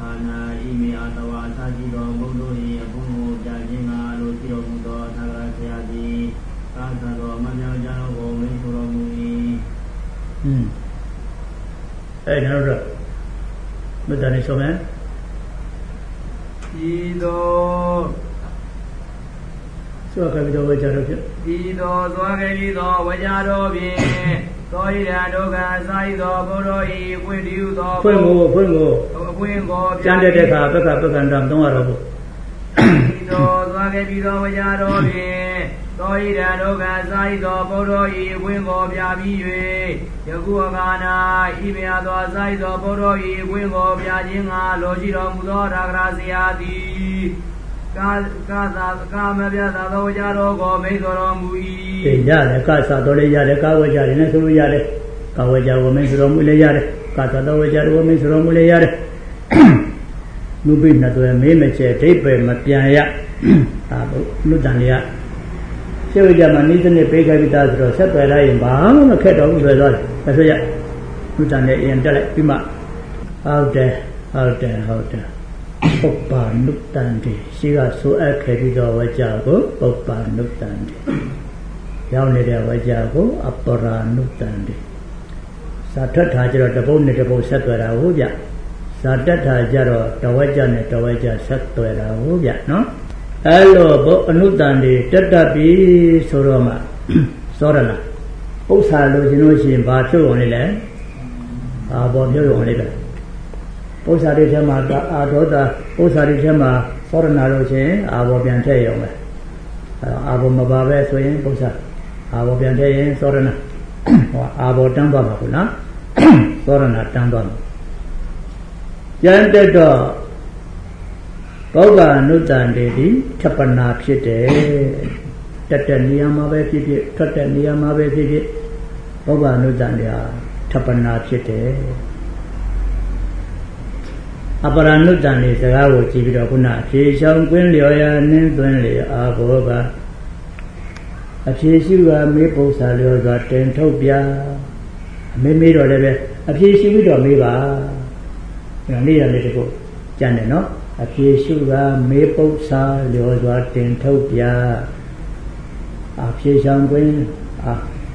နာဣမေအတဝါသာတိတော်ဘုဒ္ဓ၏အဘုံကိုပြခြင်းငါလိုရှိတော်မူသောသာဂရဆရာသည်သာသတော်မမြောက်ကြတော်ကိုမိန့်ဆိုတော်မူ၏ဟွန်းအဲ့နောက်တော့မတန်နေဆိုမယ်ဤတော်သောကပိတော်ဝေကြတော်ဖြင့်ဤတော်သောကပိတော်ဝေကြတော်ဖြင့်သောဣဒံဒုက္ခစာဤသောဘုရောဤဝိတ္တိဟုသောဖွင့်ကိုဖွင့်ကိုဖွင့်ကိုကျမ်းတဲ့အခါပက္ခပက္ခန္တံသုံးရတော်ဘုဤတော်သောကပိတော်ဝေကြတော်ဖြင့်သောဣဒံဒုက္ခစာဤသောဘုရောဤဝိကိုပြပြီး၍ယခုအခါ၌ဤမြတ်သောစာဤသောဘုရောဤဝိကိုပြခြင်းငါလိုရှိတော်မူသောရာဂရဆရာသည်ကာကာသာကာမပြသာသောဝကြတော်ကိုမိန့်တော်မူ၏သိရတယ်ကာသာတော်လည်းရတယ်ကာဝကြတယ်နဲ့ဆိုလို့ရတယ်ကာဝကြကိုမိန့်တော်မူလည်းရတယ်ကာသာတော်ဝကြကိုမိန့်တော်မူလည်းရတယ်နုပိနှစ်သွဲမေးမချေဒိဋ္ဌိမပြန်ရဒါဘုလူတန်လေးကရှေ့ဝကြမှာနိစ္စနဲ့ပေးခဲ့ပြီးသားဆိုတော့ဆက်သွယ်လိုက်ရင်ဘာမှမခက်တော့ဘူးဆိုတော့ဒါဆိုရလူတန်လေးအရင်တက်လိုက်ပြီးမှဟုတ်တယ်ဟုတ်တယ်ဟုတ်တယ်ပုပ္ပါနုတန်တိရှိကဆိုအပ်ခဲ့ပြီးတော့ဝကြကိုပုပ္ပါနုတန်တိရောက်နေတဲ့ဝကြကိုအပရာနုတန်တိဇာထွက်ထားကြတော့တပုတ်နဲ့တပုတ်ဆက်သွယ်တာဟုတ်ဗျဇာတက်ထားကြတော့တဝကြနဲ့တဝကြဆက်သွယ်တာဟုတ်ဗျနော်အဲ့လိုဘုအနုတန်တိတက်တတ်ပြီဆိုတော့မှစောရဏပု္ပ္ပာလို့ရှင်လို့ရှိရင်ဘာဖြစ်ဝင်လဲလဲအာဘောမျိုးဝင်လေတယ်ပု္ပ္ပာတွေထဲမှာအာဒေါသပု္ပ္ပာတွေထဲမှာစောရဏလို့ချင်းအာဘောပြန်ထည့်ရုံပဲအာဘောမပါပဲဆိုရင်ပု္ပ္ပာအာဘောပြန်ထည့်ရင်စောရဏဟောအာဘောတန်းသွားမှာခုနော်စောရဏတန်းသွားမှာကျန်တဲ့တော့ဘောဂအနုတ္တန်တေတိထပ်ပနာဖြစ်တယ်တက်တဲ့နေရာမှာပဲဖြစ်ဖြစ်ထွက်တဲ့နေရာမှာပဲဖြစ်ဖြစ်ဘောဂအနုတ္တန်တေဟာထပ်ပနာဖြစ်တယ်အပရဏုတ္တန်လေးစကားကိုကြည့်ပြီးတော့ခုနဖြေချောင်းကွင်းလျော်ရာနင်းသွင်းလေအာဘောကအဖြေရှိကမေးပု္ပ္ပာလျော်စွာတင်ထုတ်ပြအမေးမေးတော့လည်းပဲအဖြေရှိပြီးတော့မေးပါဒါနေ့ရလေးတခုကြံတယ်နော်အဖြေရှိကမေးပု္ပ္ပာလျော်စွာတင်ထုတ်ပြအဖြေချောင်းကွင်းအာ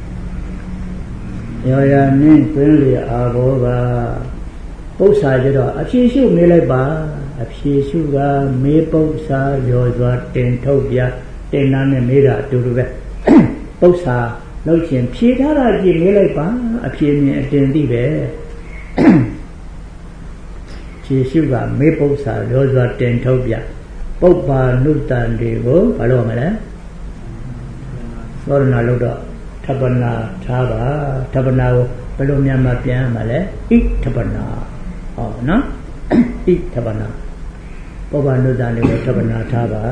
လျော်ရာနင်းသွင်းလေအာဘောကပု္ပ္ပာကြတော့အဖြေရှုမေးလိုက်ပါအဖြေရှုကမေးပု္ပ္ပာလျော်စွာတင်ထုတ်ပြတင်နာနဲ့မေးတာအတူတူပဲပု္ပ္ပာလို့ချင်းဖြေထားတာကြည့်မေးလိုက်ပါအဖြေမြင်အတင်သိပဲဖြေရှုကမေးပု္ပ္ပာလျော်စွာတင်ထုတ်ပြပုပ္ပါနုတ္တန်တွေကိုဘာလို့မလဲသောရဏလို့တော့ထပ်ပနာထားပါထပ်ပနာကိုဘယ်လိုများမှပြန်ရမှာလဲဣထပ်ပနာဟောနော်ဣထပနာပုပ္ပနုတ္တန်တွေကိုထပနာထားပါ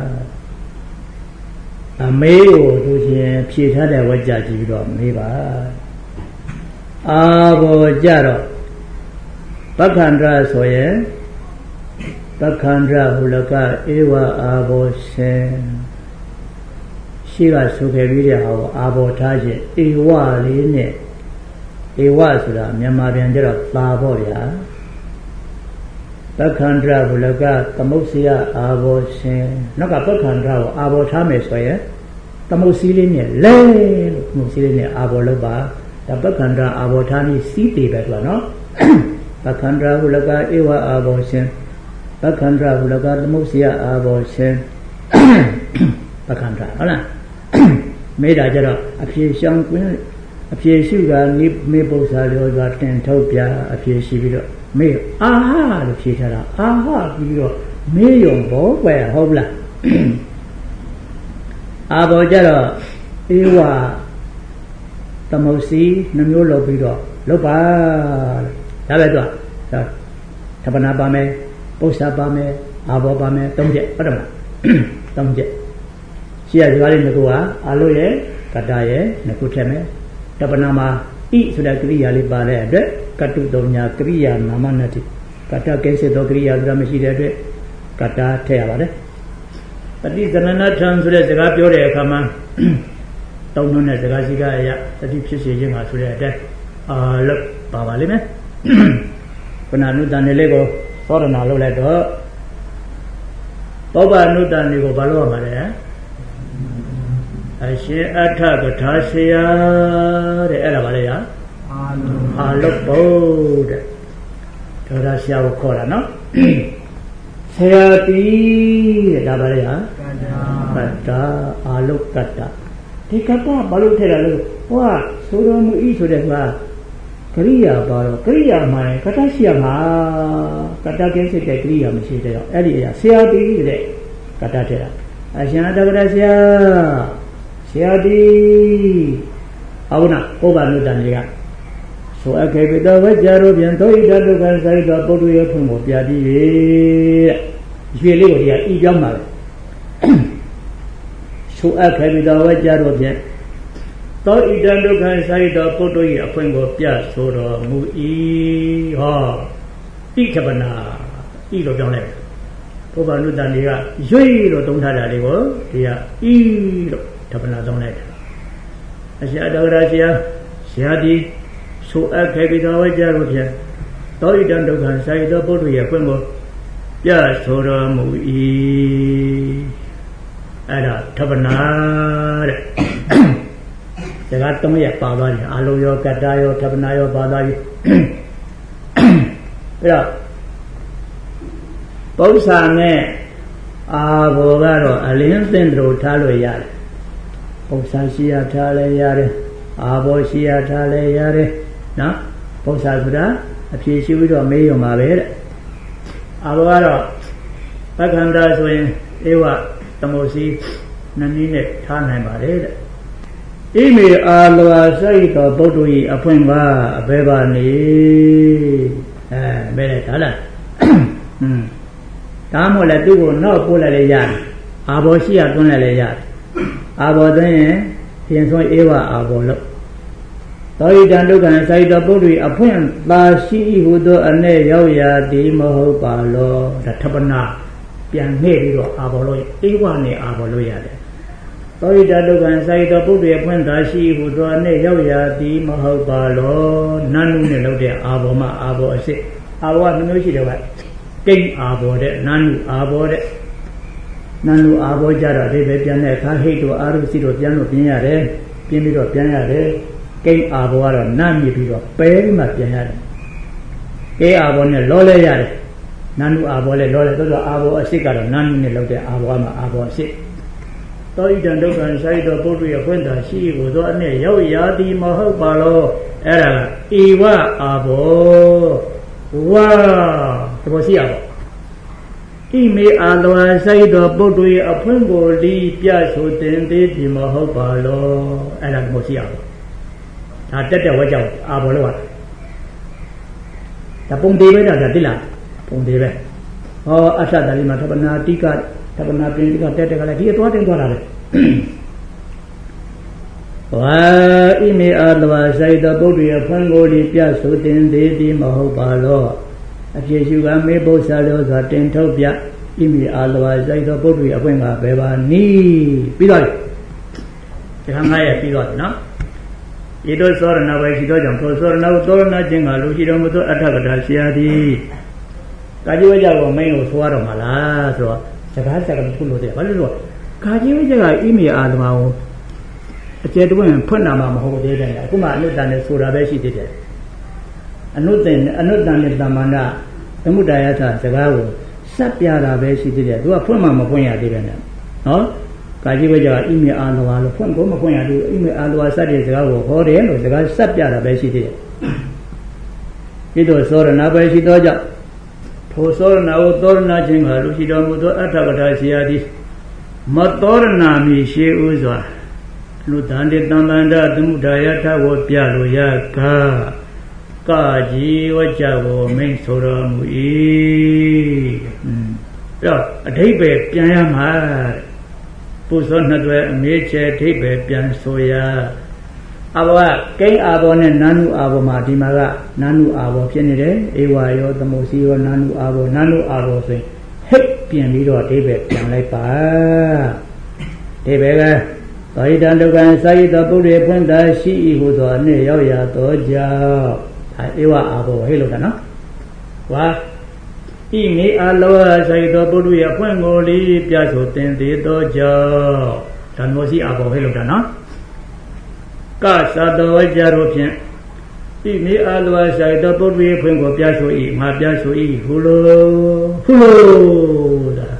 အမေးကိုသူရှင်ဖြေထားတဲ့ဝကြကြည့်ပြီးတော့မေးပါအာဘောကြတော့ပက္ခန္တရဆိုရင်ပက္ခန္တရဟူလကဧဝအာဘောရှင်ရှိကဆိုခဲ့ပြီးတဲ့ဟာကိုအာဘောထားခြင်းဧဝလေးနဲ့ဧဝဆိုတာမြန်မာပြန်ကြတော့သာပေါ့ဗျာပက္ခန္တရဘုလကသမုတ်စီယအာဘောရှင်နောက်ကပက္ခန္တရကိုအာဘောထားမယ်ဆိုရင်သမုတ်စီလေးနဲ့လဲလို့သမုတ်စီလေးနဲ့အာဘောလုပ်ပါဒါပက္ခန္တရအာဘောထားပြီးစီးပေပဲကွာနော်ပက္ခန္တရဘုလကဧဝအာဘောရှင်ပက္ခန္တရဘုလကသမုတ်စီယအာဘောရှင်ပက္ခန္တရဟုတ်လားမေးတာကြတော့အဖြေရှောင်းကွင်းအဖြေရှုကနိမေပု္ပ္ပာလျော်စွာတင်ထုတ်ပြအဖြေရှိပြီးတော့မေးအာဟာလို့ဖြေထားတာအာဟာပြီးတော့မေးရုံဘောကွယ်ဟုတ်လားအာဘောကြတော့ဧဝသမုတ်စီနှမျိုးလုပ်ပြီးတော့လုပ်ပါဒါပဲတော့သဗ္ဗနာပါမယ်ပု္ပ္ပာပါမယ်အာဘောပါမယ်သုံးချက်ဟုတ်တယ်မလားသုံးချက်ရှိရစကားလေးနှစ်ခုဟာအာလို့ရဲ့ကတ္တရဲ့နှစ်ခုထည့်မယ်တပ္ပနာမှာဣဆိုတဲ့ကရိယာလေးပါတဲ့အတွက်ကတ္တုသုံးညာကရိယာနာမနတ္တိကတ္တကဲစစ်သောကရိယာဆိုတာမရှိတဲ့အတွက်ကတ္တထည့်ရပါတယ်ပฏิသနနာထံဆိုတဲ့စကားပြောတဲ့အခါမှာတောင်းနှုံးတဲ့စကားရှိကအရာတတိဖြစ်စေခြင်းမှာဆိုတဲ့အတိုင်းအာလို့ပါပါလိမ့်မယ်ခဏနုတန်လေးကိုသောရဏလုပ်လိုက်တော့ဘောဘနုတ္တန်တွေကိုဘာလို့ရမှာလဲအရှင်အထကထာဆရာတဲ့အဲ့ဒါပါလေရအာလုတ်ဘုတ်တဲ့ဒေါ်ဒါဆရာကိုခေါ်တာနော်ဆရာတီတဲ့ဒါပါလေရကတ္တအာလုတ်ကတ္တဒီကတ္တဘာလို့ထည့်ရလဲဟိုကဆိုတော်မူဤဆိုတဲ့ကကရိယာပါတော့ကရိယာမှန်ကတ္တရှိရမှာကတ္တကင်းစစ်တဲ့ကရိယာမရှိတဲ့တော့အဲ့ဒီအရာဆရာတီတဲ့ကတ္တထည့်တာအရှင်အတ္တကတ္တဆရာဆရာတီဟုတ်နာပုဗ္ဗနုတ္တန်တွေကဆိုအခေပိတဝကြရောပြန်သောဣဒဒုက္ခဆိုင်သောပုတ္တရဖွင့်ကိုပြတည်၍တဲ့ရွှေလေးကိုဒီကဤပြောင်းပါလေဆိုအခေပိတဝကြရောပြန်သောဣဒဒုက္ခဆိုင်သောပုတ္တရအဖွင့်ကိုပြဆိုတော်မူ၏ဟောဣထပနာဤလိုပြောင်းလိုက်ပုဗ္ဗနုတ္တန်တွေကရွှေလို့သုံးထားတာလေးကိုဒီကဤလို့ဓမ္မနာသုံးလိုက်တယ်အရှင်အတ္တကရာဆရာဆရာဒီဆိုအပ်ခဲ့ပြီးတော့ကြလို့ဖြင့်သောဣတံဒုက္ခဆိုင်သောပုတ္တရာဖွင့်ကိုပြဆိုတော်မူ၏အဲ့ဒါဓမ္မနာတဲ့စကားသုံးရက်ပါသွားတယ်အာလုံရောကတ္တရောဓမ္မနာရောပါသွားပြီအဲ့တော့ပု္ပ္ပာနဲ့အာဘောကတော့အလင်းသင်တို့ထားလို့ရတယ်ပု္ပ္ပာရှိရထားလဲရတယ်အာဘောရှိရထားလဲရတယ်နော်ပု္ပ္ပာဆိုတာအဖြေရှိပြီးတော့မေးရုံပါပဲတဲ့အာဘောကတော့ပက္ခန္တာဆိုရင်ဧဝသမုစီနနည်းနဲ့ထားနိုင်ပါတယ်တဲ့ဣမေအာလွာစိတ်တော်ပုတ္တဤအဖွင့်ပါအဘယ်ပါနေအဲမဲတဲ့ဒါလားဟွန်းဒါမှမဟုတ်လေသူ့ကိုနောက်ပို့လိုက်လေရတယ်အာဘောရှိရတွန်းလိုက်လေရတယ်အာဘောသွင်းရင်ပြင်ဆုံးဧဝအာဘောလို့သောဣတံဒုက္ခစိုက်တော်ပုတ္တဤအဖွင့်သာရှိဟုသောအနေရောက်ရာသည်မဟုတ်ပါလောဒါထပနာပြန်နှိမ့်ပြီးတော့အာဘောလို့ဧဝနဲ့အာဘောလို့ရတယ်သောဣတံဒုက္ခစိုက်တော်ပုတ္တဤအဖွင့်သာရှိဟုသောအနေရောက်ရာသည်မဟုတ်ပါလောနန်းနုနဲ့လောက်တဲ့အာဘောမှာအာဘောအစစ်အာဘောကမျိုးရှိတယ်ကကိန်းအာဘောတဲ့နန်းနုအာဘောတဲ့နန်းနုအာဘောကြတော့ဒီပဲပြန်တဲ့အခါဟိတ်တို့အာရုစီတို့ပြန်လို့ပြင်ရတယ်ပြင်ပြီးတော့ပြန်ရတယ်ကိန်းအာဘောကတော့နတ်မြစ်ပြီးတော့ပဲပြီးမှပြန်ရတယ်ကိန်းအာဘောနဲ့လောလဲရတယ်နန်းနုအာဘောလည်းလောလဲဆိုတော့အာဘောအစစ်ကတော့နန်းနုနဲ့လောက်တဲ့အာဘောမှာအာဘောအစစ်သောဣတံဒုက္ခဆိုင်တော်ပုတ္တရဖွင့်တာရှိကိုသောအနဲ့ရောက်ရာသည်မဟုတ်ပါလောအဲ့ဒါကဧဝအာဘောဝါသဘောရှိရပါဣမေအာလောဆိုင်တော်ပုတ္တရအဖွင့်ကိုလီပြဆိုတင်သေးပြီမဟုတ်ပါလောအဲ့ဒါသဘောရှိရပါဒါတက်တက်ဝဲကြောက်အာဘောလို့ကဒါပုံသေးပဲဒါတိလားပုံသေးပဲဟောအထတလိမှာသပ္ပနာတိကသပ္ပနာပင်တိကတက်တက်ကလည်းဒီအသွားတင်သွားတာလေဝါဣမေအာလောဆိုင်တော်ပုတ္တရဖွင့်ကိုလီပြဆိုတင်သေးသည်မဟုတ်ပါလောအဖြစ်ရှုကမေပု္ပ္ပာလောဆိုတင်ထုတ်ပြဣမိအာလဝစိုက်သောပုတ္တရအဖွင့်ကဘယ်ပါနီးပြီးတော့ဒီခါငါရဲ့ပြီးတော့နော်ဤသို့သောရဏဝေရှိသောကြောင့်သောသောရဏကိုသောရဏချင်းကလူရှိတော်မူသောအထကထာဆရာသည်ကာကြီးဝိဇ္ဇာကိုမင်းကိုဆိုရတော့မှာလားဆိုတော့စကားစကားထုတ်လို့တဲ့ဘာလို့လဲဆိုတော့ကာကြီးဝိဇ္ဇာကဣမိအာလဝကိုအကျယ်တွင်ဖွင့်နာမှာမဟုတ်သေးတယ်အခုမှအနုတ္တန်နဲ့ဆိုတာပဲရှိသေးတယ်အနုတ္တန်အနုတ္တန်နဲ့တမန္တသမုဒ္ဒယသစကားကိုစပ်ပြတာပဲရှိသေးတယ်သူကဖွင့်မှမဖွင့်ရသေးတယ်နော်ကာကြီးဝိဇ္ဇာဣမိအာလဝလို့ဖွင့်ကိုမဖွင့်ရသေးဘူးဣမိအာလဝစတဲ့စကားကိုဟောတယ်လို့စကားစပ်ပြတာပဲရှိသေးတယ်ပြီးတော့သောရဏပဲရှိသောကြောင့်ထိုသောရဏကိုသောရဏချင်းကလူရှိတော်မူသောအထကထာဆရာသည်မသောရဏမီရှိဥစွာလူတန်တေတံတန္တသမုဒ္ဒယထကိုပြလို့ရကားကာကြီးဝကြကိုမိတ်ဆိုတော်မူ၏အဲ့တော့အဓိပ္ပာယ်ပြန်ရမှာပုသောနှစ်တွဲအမေးချေအဓိပ္ပာယ်ပြန်ဆိုရအဘောကကိန်းအာဘောနဲ့နာနုအာဘောမှာဒီမှာကနာနုအာဘောဖြစ်နေတယ်ဧဝရောသမုစီရောနာနုအာဘောနာနုအာဘောဆိုရင်ဟိတ်ပြင်ပြီးတော့အဓိပ္ပာယ်ပြန်လိုက်ပါအဓိပ္ပာယ်ကသောဣတံဒုက္ခစာယိတပုရိယဖွင့်တာရှိ၏ဟုသောအနေရောက်ရသောကြောင့်အဲဧဝအာဘောဟဲ့လို့ကနော်ဝါမေအလောဆိုင်တော်ပုရိယဖွင့်ကိုလေးပြဆိုတင်သေးသောကြောင့်ဓမ္မောစီအဘောဟဲ့လို့တာနော်ကသတော်ဝကြတို့ဖြင့်ဤမေအလောဆိုင်တော်ပုရိယဖွင့်ကိုပြဆို၏ငါပြဆို၏ဟုလို့ဟုလို့ဒါ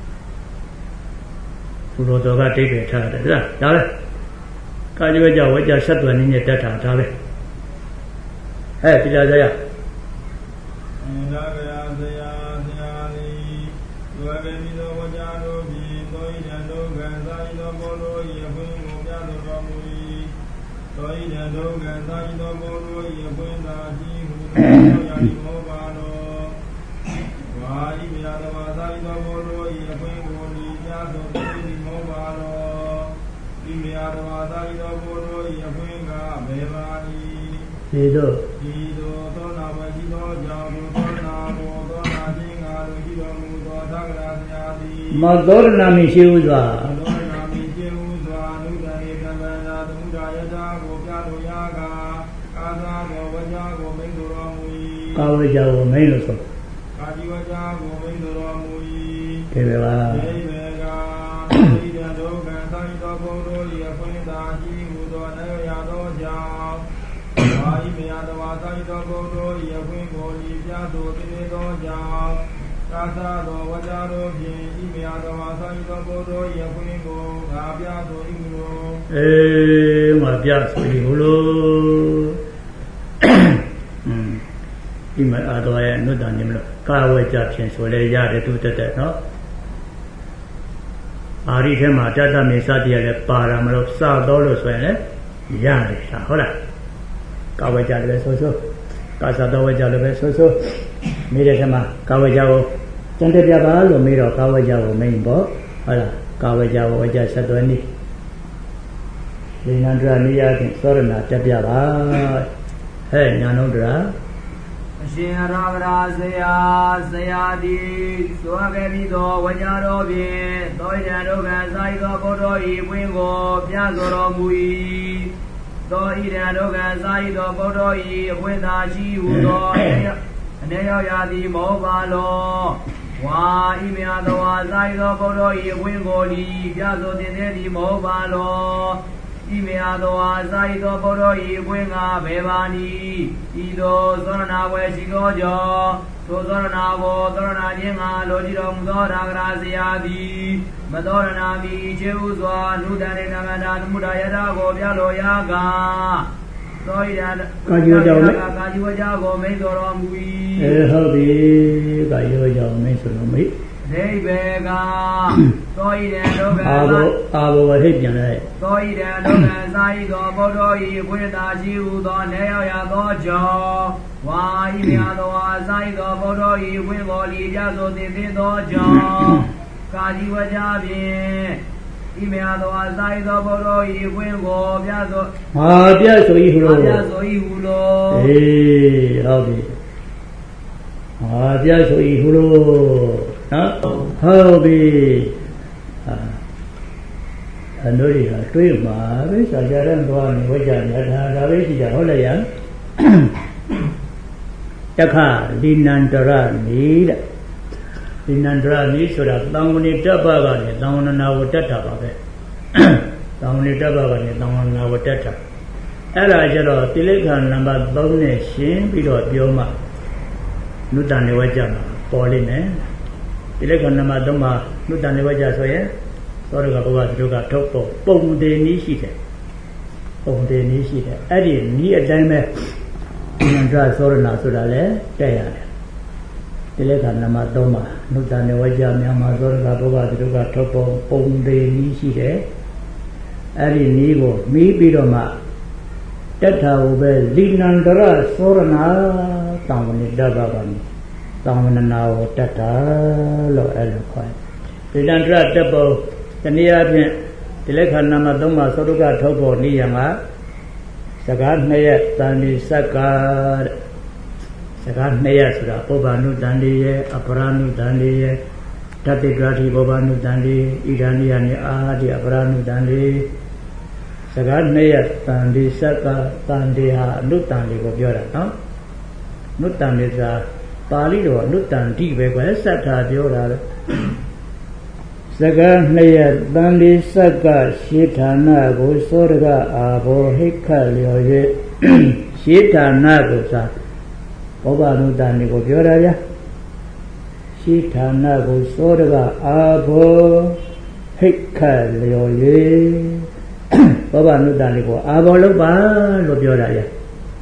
ဟုလို့တော့ကတိတ်ပဲထားတယ်ဒါဒါပဲကာကြဝကြဝကြဆက်သွယ်နည်းနဲ့တက်တာဒါပဲဟဲ့ပြကြကြရအင်းဒါကရာဆရာဆရာလေးသူအကေမိသောဝကြတို့ဖြင့်သောဣဒံဒုက္ခသာယသောဘောလို၏အဖွင့်ကိုပြတော်မူ၏သောဣဒံဒုက္ခသာယသောဘောလို၏အဖွင့်သာကြည်ဟုသောယာတိမောပါတော်ဝါဤမြတ်သောသာယသောဘောလို၏အဖွင့်ကိုဤပြသောတိမောပါတော်ဤမြတ်သောသာယသောဘောလို၏အဖွင့်ကဘေပါ၏ဒီတို့ဒီတို့သောနာဝတိသောကြောင့်သောနာဘောသောနာခြင်းငါတို့ရှိတော်မူသောသက္ကရာဆရာသည်မသောရဏမိရှိဥစွာသောရဏမိရှိဥစွာနုတယေကဗန္နာသမုဒယတာကိုပြလိုရာကကာသာသောဝကြကိုမိန်တော်မူ၏ကာဝကြကိုမိန်လို့ဆိုကာတိဝကြကိုမိန်တော်မူ၏ဒီပဲပါဒီပဲကဤတံဒုက္ခသာယသောဘုံတို့၏အခွင့်သာရှိဟုသောနေရသောကြောင့်ဝါဤမြတ်တော်သာယသောဘုံတို့၏အခွင့်ကိုဤပြသောတိနေသောကြောင့်ကာသသောဝကြတို့ဖြင့်ဤမြတ်တော်သာယသောဘုံတို့၏အခွင့်ကိုငါပြသောဤမူလိုအေးငါပြဆိုဤမူလိုอืมဒီမှာအာတော်ရဲ့အနုတ္တန်နေမလို့ကာဝကြဖြင့်ဆိုလဲရတယ်သူတက်တက်နော်အာရိထဲမှာတတ္တမေစတိရလည်းပါတာမလို့စတော်လို့ဆိုရင်လည်းရတယ်ဟာဟုတ်လားကာဝကြလည်းဆိုဆိုကာသတော်ဝကြလည်းပဲဆိုဆိုမိတဲ့ထဲမှာကာဝကြကိုတန်တက်ပြပါလို့မေးတော့ကာဝကြကိုမိန်ပေါ့ဟုတ်လားကာဝကြကိုဝကြဆက်သွဲနည်းလိဏန္ဒရာနိယဖြင့်သောရဏတက်ပြပါဟဲ့ညာနုဒ္ဒရာအရှင်ရဂရာဆရာဆရာတိသောကေမိသောဝကြတော်ဖြင့်သောဣဒံဒုက္ခသာယသောဘုဒ္ဓ၏ပွင့်ကိုပြဆိုတော်မူ၏သောဣဒံဒုက္ခသာယသောဘုဒ္ဓ၏အပွင့်သာရှိဟုသောအနေရောက်ရသည်မောပါလောဝါဤမြတ်သောသာယသောဘုဒ္ဓ၏အပွင့်ကိုဤပြဆိုတင်သေးသည်မောပါလောဤမြတ်သောသာယသောဘုဒ္ဓ၏အပွင့်ကဘေပါနီဤသို့သောရဏဝေရှိသောကြောင့်သောသောရဏကိုသောရဏခြင်းကလိုကြည်တော်မူသောဒါဂရာဆရာသည်မသောရဏမိခြေဥစွာနုတန္တေနဂန္ဓာသမုဒယတာကိုပြလိုရာကသောဣဒံကာကြီးဝကြောင့်ကာကြီးဝကြောင့်ကိုမိန်တော်မူ၏အဲဟုတ်ပြီကာကြီးဝကြောင့်မိန်ဆိုလို့မိနိဗ္ဗေကသောဣဒံဒုက္ခအာဘောအာဘောဟိတ်ပြန်လိုက်သောဣဒံဒုက္ခသာယသောဘုဒ္ဓ၏အခွင့်သာရှိဟုသောနေရောက်ရသောကြောင့်ဝါဤမြတ်သောသာယသောဘုဒ္ဓ၏အခွင့်ကိုလီကြဆိုသိသိသောကြောင့်ကာကြီးဝကြဖြင့်ဤမြတ်သောသာယသောဘုဒ္ဓ၏အခွင့်ကိုပြဆိုဟာပြဆိုဤဟုလို့ပြဆိုဤဟုလို့အေးဟုတ်ပြီဟာပြဆိုဤဟုလို့နော်ဟုတ်ပြီအာအနုရိဟာတွေးမှာပဲဆရာကြတဲ့သွားနေဝကြမြတ်ဒါဒါပဲရှိကြဟုတ်လည်းရတခါလိနန္တရနီတဲ့လိနန္တရနီဆိုတာသံဝဏိတ္တပကနေသံဝဏနာဝတ္တတာပါပဲသံဝဏိတ္တပကနေသံဝဏနာဝတ္တတာအဲ့ဒါကျတော့တိလိခဏနံပါတ်သုံးနဲ့ရှင်းပြီးတော့ပြောမှနုတ္တန်နေဝကြမှာပေါ်လိမ့်မယ်ဒီလက္ခဏာနံပါတ်သုံးမှာနုတ္တန်နေဝကြဆိုရင်သောရကဘုရားသူကထုတ်ဖို့ပုံသေးနည်းရှိတယ်ပုံသေးနည်းရှိတယ်အဲ့ဒီနည်းအတိုင်းပဲဉာဏ်ကြသောရဏဆိုတာလည်းတက်ရတယ်ဒီလက္ခဏာနံပါတ်သုံးမှာနုတ္တန်နေဝကြမြန်မာသောရကဘုရားသူကထုတ်ဖို့ပုံသေးနည်းရှိတယ်အဲ့ဒီနည်းကိုမီးပြီးတော့မှတက်တာကိုပဲလိနန္တရသောရဏသံဝဏိတ္တပါပါသံဝဏနာကိုတတ်တာလို့အဲ့လိုခေါ်တယ်။ဒီတန်ត្រတက်ဖို့တနည်းအားဖြင့်ဒီလက်ခဏမှာသုံးပါသောတုကထုတ်ဖို့နိယံကစကားနှစ်ရက်တန်ဒီစက္ကာတဲ့စကားနှစ်ရက်ဆိုတာပုဗ္ဗနုတန်ဒီရဲ့အပရနုတန်ဒီရဲ့တတိကရာတိပုဗ္ဗနုတန်ဒီဣဒာနိယနိအာတိအပရနုတန်ဒီစကားနှစ်ရက်တန်ဒီစက္ကာတန်ဒီဟာအနုတန်ဒီကိုပြောတာနော်။နုတန်ဒီဆိုတာပါဠိတော်အနုတ္တန်တိပဲကွယ်စက်ထာပြောတာလေစကားနှစ်ရတန်ဒီစက်ကရှေဌာနကိုစောရကအာဘောဟိခတ်လျော်၍ရှေဌာနကိုသာဘောဘအနုတ္တန်ကိုပြောတာဗျာရှေဌာနကိုစောရကအာဘောဟိခတ်လျော်၍ဘောဘအနုတ္တန်ကိုအာဘောလုပ်ပါလို့ပြောတာဗျာ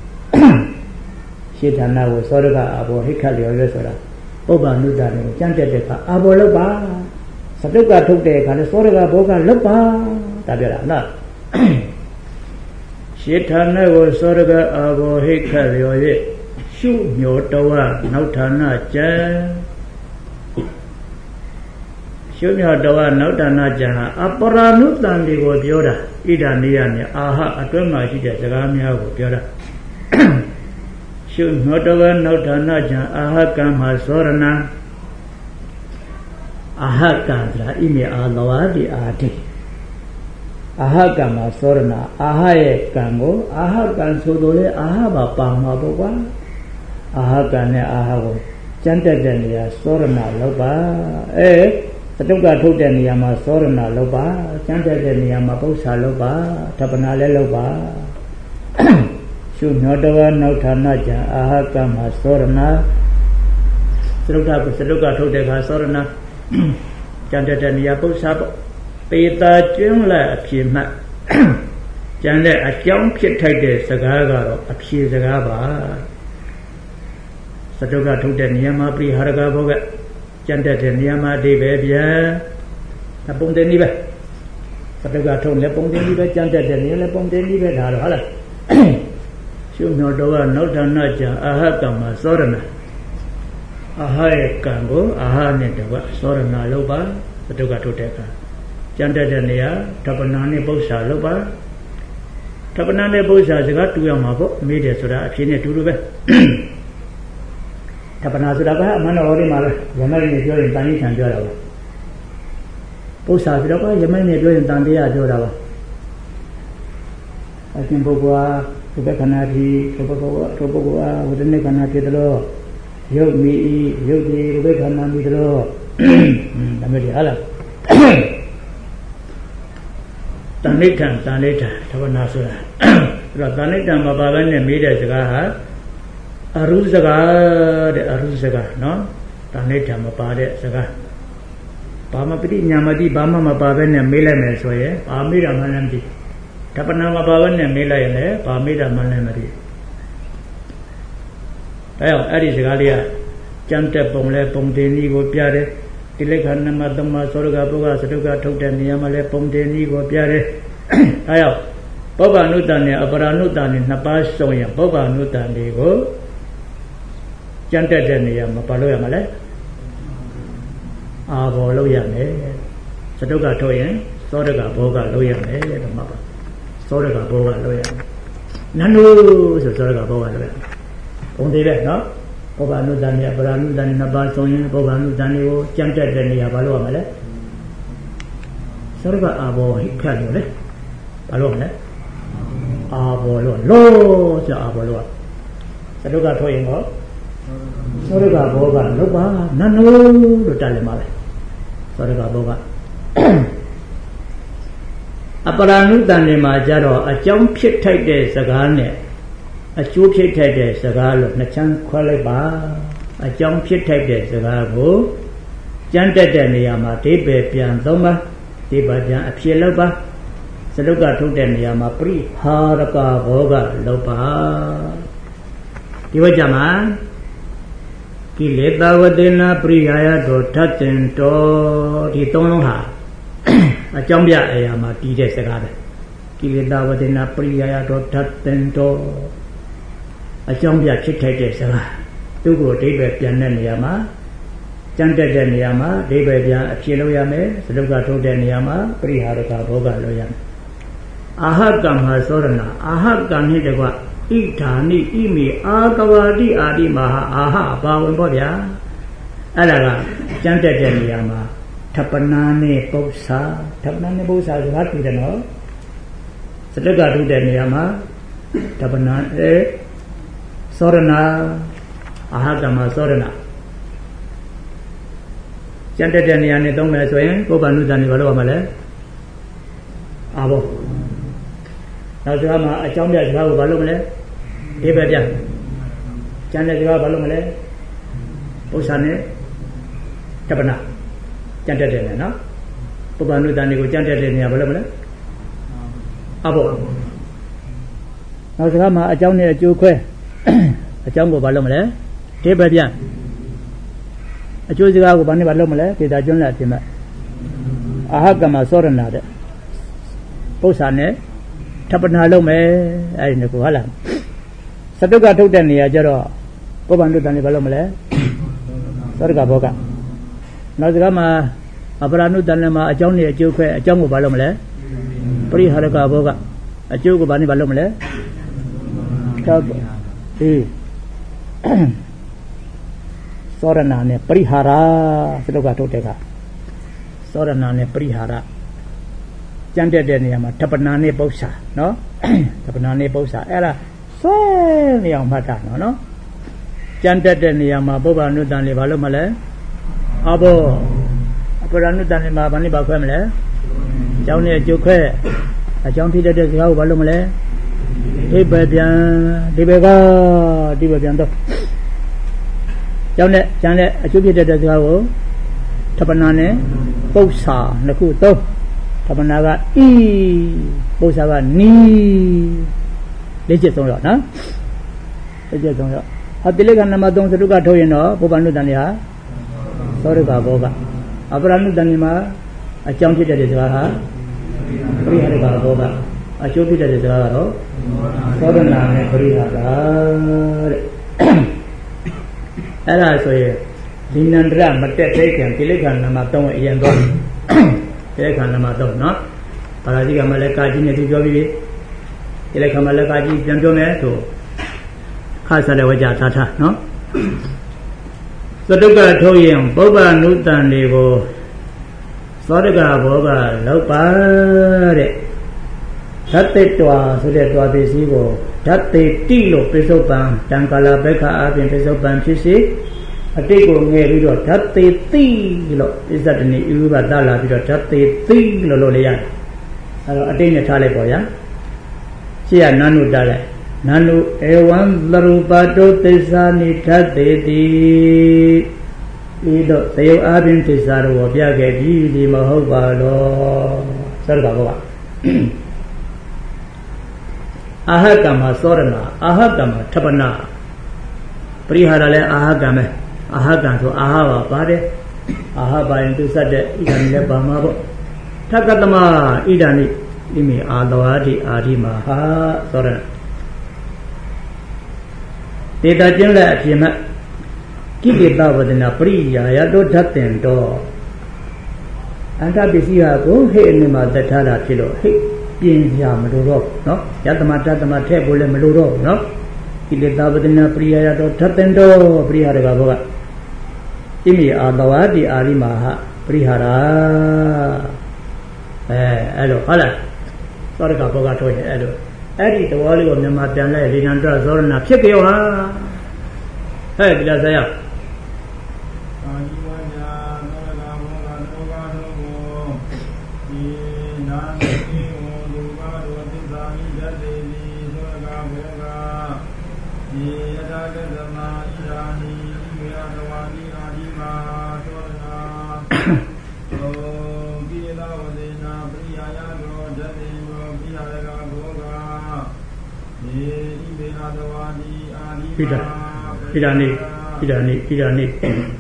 ရှေဌာနကိုစောရကအာဘောဟိခတ်လျော်၍ဆိုတာဘောဘအနုတ္တန်ကိုကြံ့တက်တဲ့အခါအာဘောလုပ်ပါစတုကထုတ်တဲ့အခါလဲစောရကဘောကလွတ်ပါဒါပြောတာနော်ရှေဌာနကိုစောရကအာဘောဟိခတ်လျော်၍ရှုညောတဝနောက်ဌာနကျန်ရှုညောတဝနောက်ဌာနကျန်ဟာအပရာနုတန်တွေကိုပြောတာဣဒာနိယနဲ့အာဟအတွဲမှာရှိတဲ့စကားများကိုပြောတာရှုညောတဝနောက်ဌာနကျန်အာဟကံမှာစောရဏအာဟကံဆိုတာဣမေအာလောဝတိအာတိအာဟကံမှာစောရဏအာဟရဲ့ကံကိုအာဟကံဆိုတော့လေအာဟပါပါမှာပေါ့ကွာအာဟကံနဲ့အာဟကိုကျမ်းတက်တဲ့နေရာစောရဏလောက်ပါအဲသတုကထုတ်တဲ့နေရာမှာစောရဏလောက်ပါကျမ်းတက်တဲ့နေရာမှာပု္ပ္ပာလောက်ပါဓပ္ပနာလည်းလောက်ပါရှုညောတဝနောက်ဌာနကျန်အာဟကံမှာစောရဏသတုကကိုသတုကထုတ်တဲ့အခါစောရဏကျန်တဲ့နေရာပု္ပ္ပာပေါ့ပေတာကျွန်းလက်အဖြစ်မှတ်ကျန်တဲ့အကြောင်းဖြစ်ထိုက်တဲ့စကားကတော့အဖြေစကားပါသတုကထုတ်တဲ့နေရာမှာပြိဟာရကဘောကကျန်တဲ့နေရာမှာအဓိပ္ပာယ်ပြန်အပုံတင်နည်းပဲသတုကထုတ်လည်းပုံတင်နည်းပဲကျန်တဲ့နေရာလည်းပုံတင်နည်းပဲဒါတော့ဟုတ်လားရှုညောတော်ကနောက်ဌာနကျန်အာဟကံမှာစောရဏအာဟရဲ့ကံကိုအာဟနဲ့တဝစောရဏလောက်ပါသတုကထုတ်တဲ့အခါကျန်တဲ့နေရာဓပ္ပနာနဲ့ပု္ပ္ပာလောက်ပါဓပ္ပနာနဲ့ပု္ပ္ပာစကားတူရမှာပေါ့မေးတယ်ဆိုတာအဖြေနဲ့တူတူပဲဓပ္ပနာဆိုတာကအမှန်တော်လေးမှာလဲယမိုက်နဲ့ပြောရင်တန်ကြီးထံပြောတာပါပု္ပ္ပာဆိုတော့ကယမိုက်နဲ့ပြောရင်တန်တရားပြောတာပါအရှင်ပုဂ္ဂိုလ်ဟာဒီကခဏတိဒီပုဂ္ဂိုလ်ကဒီပုဂ္ဂိုလ်ဟာဝိတ္တနေခဏဖြစ်တယ်လို့ရုပ်မီဤရုပ်ဒီဒီခဏမီတယ်လို့ဒါမျိုးဒီဟာလားတဏိဋ္ဌံတဏိဋ္ဌံဓပ္ပနာဆိုတာအဲ့တော့တဏိဋ္ဌံမပါဘဲနဲ့မေးတဲ့စကားဟာအရုစကားတဲ့အရုစကားနော်တဏိဋ္ဌံမပါတဲ့စကားဘာမပတိညာမတိဘာမှမပါဘဲနဲ့မေးလိုက်မယ်ဆိုရင်ဘာမေးတာမှလည်းမသိဓပ္ပနာမပါဘဲနဲ့မေးလိုက်ရင်လည်းဘာမေးတာမှလည်းမသိအဲ့တော့အဲ့ဒီစကားလေးကကြံတက်ပုံလဲပုံတင်ဤကိုပြတယ်တိလိခဏမသမ္မာသောရကပုဂ္ဂစတုကထုတ်တဲ့နေရာမှာလဲပုံတင်ဤကိုပြတယ်အဲရောက်ပုဗ္ဗအနုတ္တနဲ့အပရာနုတ္တနဲ့နှစ်ပါးစုံရင်ပုဗ္ဗအနုတ္တတွေကိုကြံတက်တဲ့နေရာမှာဘာလို့ရမလဲအာဘောလို့ရမယ်စတုကထုတ်ရင်သောရကဘောကလို့ရမယ်တဲ့မှာပါသောရကဘောကလို့ရမယ်နန္ဒုဆိုသောရကဘောကလို့ရမယ်ပုံသေးတယ်နော်ပုဗ္ဗအနုတ္တနဲ့ပရာနုတ္တနဲ့နှစ်ပါးဆုံးရင်ပုဗ္ဗအနုတ္တကိုကြံတက်တဲ့နေရာဘာလို့ရမလဲသောရကအာဘောဟိခတ်လို့လေဘာလို့မလဲအာဘောလို့လို့ဆိုအာဘောလို့စတုကထုတ်ရင်တော့သောရကဘောကလုတ်ပါနန္ဒုလို့တက်လည်းမှာပဲသောရကဘောကအပရာနုတ္တနေမှာကြတော့အကြောင်းဖြစ်ထိုက်တဲ့စကားနဲ့အကျိုးဖြစ်ထိုက်တဲ့စကားလို့နှစ်ချမ်းခွဲလိုက်ပါအကြောင်းဖြစ်ထိုက်တဲ့စကားကိုကြမ်းတက်တဲ့နေရာမှာအဓိပ္ပာယ်ပြန်သုံးပါအဓိပ္ပာယ်ပြန်အဖြစ်လောက်ပါစတုကထုတ်တဲ့နေရာမှာပရိဟာရကဘောကလောက်ပါဒီဝကြမှာကိလေသာဝတေနပရိယာယတောထတ်တင်တော်ဒီသုံးလုံးဟာအကြောင်းပြအရာမှာတည်တဲ့စကားပဲကိလေသာဝတေနပရိယာယတောထတ်တင်တော်အကြောင်းပြဖြစ်ထိုက်တဲ့စကားသူ့ကိုအဓိပ္ပာယ်ပြန်တဲ့နေရာမှာကြံတက်တဲ့နေရာမှာအဓိပ္ပာယ်ပြန်အဖြစ်လို့ရမယ်စတုကထုတ်တဲ့နေရာမှာပရိဟာရကဘောကလို့ရမယ်အာဟကံဟာသောရဏအာဟကံနှင့်တကွဣဓာနိဣမိအာကဝတိအာတိမဟာအာဟအပါဝင်ပေါ့ဗျာအဲ့ဒါကကြံတက်တဲ့နေရာမှာထပ္ပနာနဲ့ပု္ပ္ပာထပ္ပနာနဲ့ပု္ပ္ပာစကားတူတယ်နော်စတုကထုတ်တဲ့နေရာမှာထပ္ပနာအဲသောရဏ aha kama sorana Jantet dan yang ni tahu mana soalnya kau bantu dan ni baru apa le apa kalau sama acung dia juga baru mana dia berdia jantet juga baru mana usaha ni tak pernah jantet dia ni no kau bantu dan ni kau jantet dia ni baru mana apa kalau sama acung ni acung kue acung kau baru mana dia berdia Acuh juga aku bani balu malah kita jual lah cuma, ahak kama soran ada, pusane, tapi nalu me, ay ni ku halam. Satu kata udah ni aja ro, kau bantu tani balu malah, sorga boga. Nasi kama, apa ranu tani ma acuh ni acuh ke acuh ku balu malah, peri harga boga, acuh ku bani balu malah, kau, eh. Sorana ne perihara sedoga toteka sorana ne perihara jantet de ne ma thapana ne pausa no thapana ne pausa era swel ne yang mata no no jantet de ne ma boba nu tan le ba lo ma le abo apara nu tan le ma ba ni ba khwe ma le chaung ne ju khwe a chaung thi de de saka ko ba lo ma le di ba pian di ba ga di ba pian to Jangan jangan acuh kita dah tahu, tapi nane pausa nak tu, tapi naga i pausa ga ni, leceh songya, na, leceh songya. Hatilah kan nama dong seru kat hoye no, bukan dan ya, sorry ka boga. Apa anu dan lima, acuh kita dah tahu, beri hari ka boga, acuh kita dah tahu, sorry nane beri hari. Ada soalnya dinandra mata tekan pilihan nama tahu yang tu, pilihan nama tahu, no. Kalau jika malaikat ini tu jauh lebih, pilihan malaikat ini yang jauh ni tu, khas ada wajah tata, no. Seduga tahu yang boga nutan lego, seduga boga lupa dek, sate tua sudah tua besigo. Dati tilo pesopan dan kalau mereka ada pesopan fisik, adik ko ngeri do dati tilo isat ni ibu bapa lah bido dati tilo lo lian. Kalau adik ni thale boya, siapa nanu dale, nanu ewan larupato tesani dati ti, ido sayu abin tesaru wabia keji di mahubalo, serba bawa. Ahakama sorana, ahakama thapana. Perihara le ahakame, ahakam tu ahawa pare, ahaba itu saja ikan le bama bo. Thakatama idani ini adawadi adi maha sorana. Tidak jelas cina kita berdina priya ya do daten do. Anda bisiha ko he ni ma datara kilo he. Piensa melurus, no? Ya temata temata boleh melurus, no? Kita tahu benar pria itu tertentu pria ada apa? Ini adalah di alimaha prihara. Eh, alo, kalah. Sorry apa kata tu? Alo. Adi tu wali ko nama tiang leh di antara soran nak cek yo ha. Hei, bila saya. Tidak, tidak ni, tidak ni, tidak ni.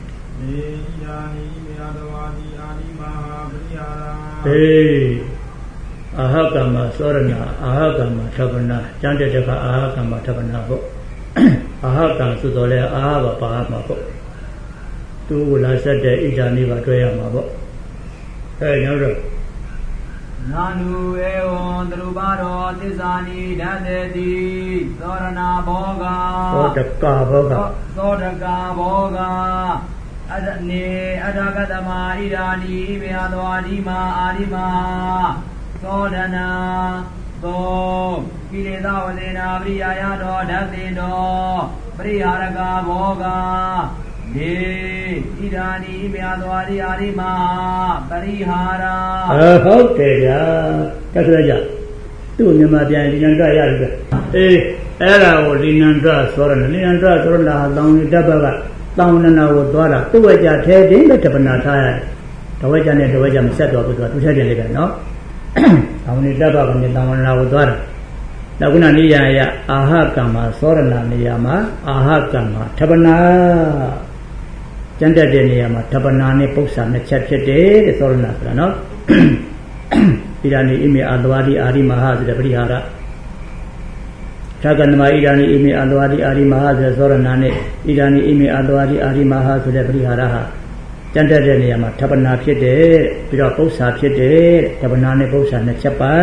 Hei, ahakama sorana, ahakama thapana, jangan jaka ahakama thapana ko. Ahakam sudole ahaba pahama ko. Tu ulasa de idani batwaya ma ko. Hei, nyamro. Nanu eon drubaro tisani dhandeti sorana boga sodaka boga sodaka boga adani adagatama irani meadwadi ma arima sodana သောကိလေသာဝဇေနာပရိယာယတော်ဓာတ်တင်တော်ပရိဟာရကဘောကနေဣဒာနိမြာသွားရိအာရိမပရိဟာရာဟုတ်တယ်ဗျာတတ်ကြကြသူ့မြန်မာပြန်ဒီနန္ဒရပြီအေးအဲ့ဒါကိုဒီနန္ဒဆိုရနေနန္ဒဆိုရလာတောင်းတဘကတောင်းနနာကိုသွားတာသူ့ဝကြထဲတင်းနဲ့တပနာထားရတယ်တဝကြနဲ့တဝကြမဆက်တော့ဘူးသူကသူဆက်တယ်လေပဲနော်တောင်းနေတဘကနဲ့တောင်းနနာကိုသွားတာနောက်ခုနနိယာယအာဟကမ္မသောရဏနေရာမှာအာဟကမ္မတပနာကျန်တဲ့နေရာမှာတပနာနဲ့ပု္ပ္ပာနှစ်ချက်ဖြစ်တယ်တဲ့သောရဏဆိုတာနော်ဣဒာနိဣမေအလဝါဒီအာရိမဟာဆိုတဲ့ပရိဟာရသာကနမဣဒာနိဣမေအလဝါဒီအာရိမဟာဆိုတဲ့သောရဏနဲ့ဣဒာနိဣမေအလဝါဒီအာရိမဟာဆိုတဲ့ပရိဟာရဟာကျန်တဲ့နေရာမှာတပနာဖြစ်တယ်ပြီးတော့ပု္ပ္ပာဖြစ်တယ်တပနာနဲ့ပု္ပ္ပာနှစ်ချက်ပါ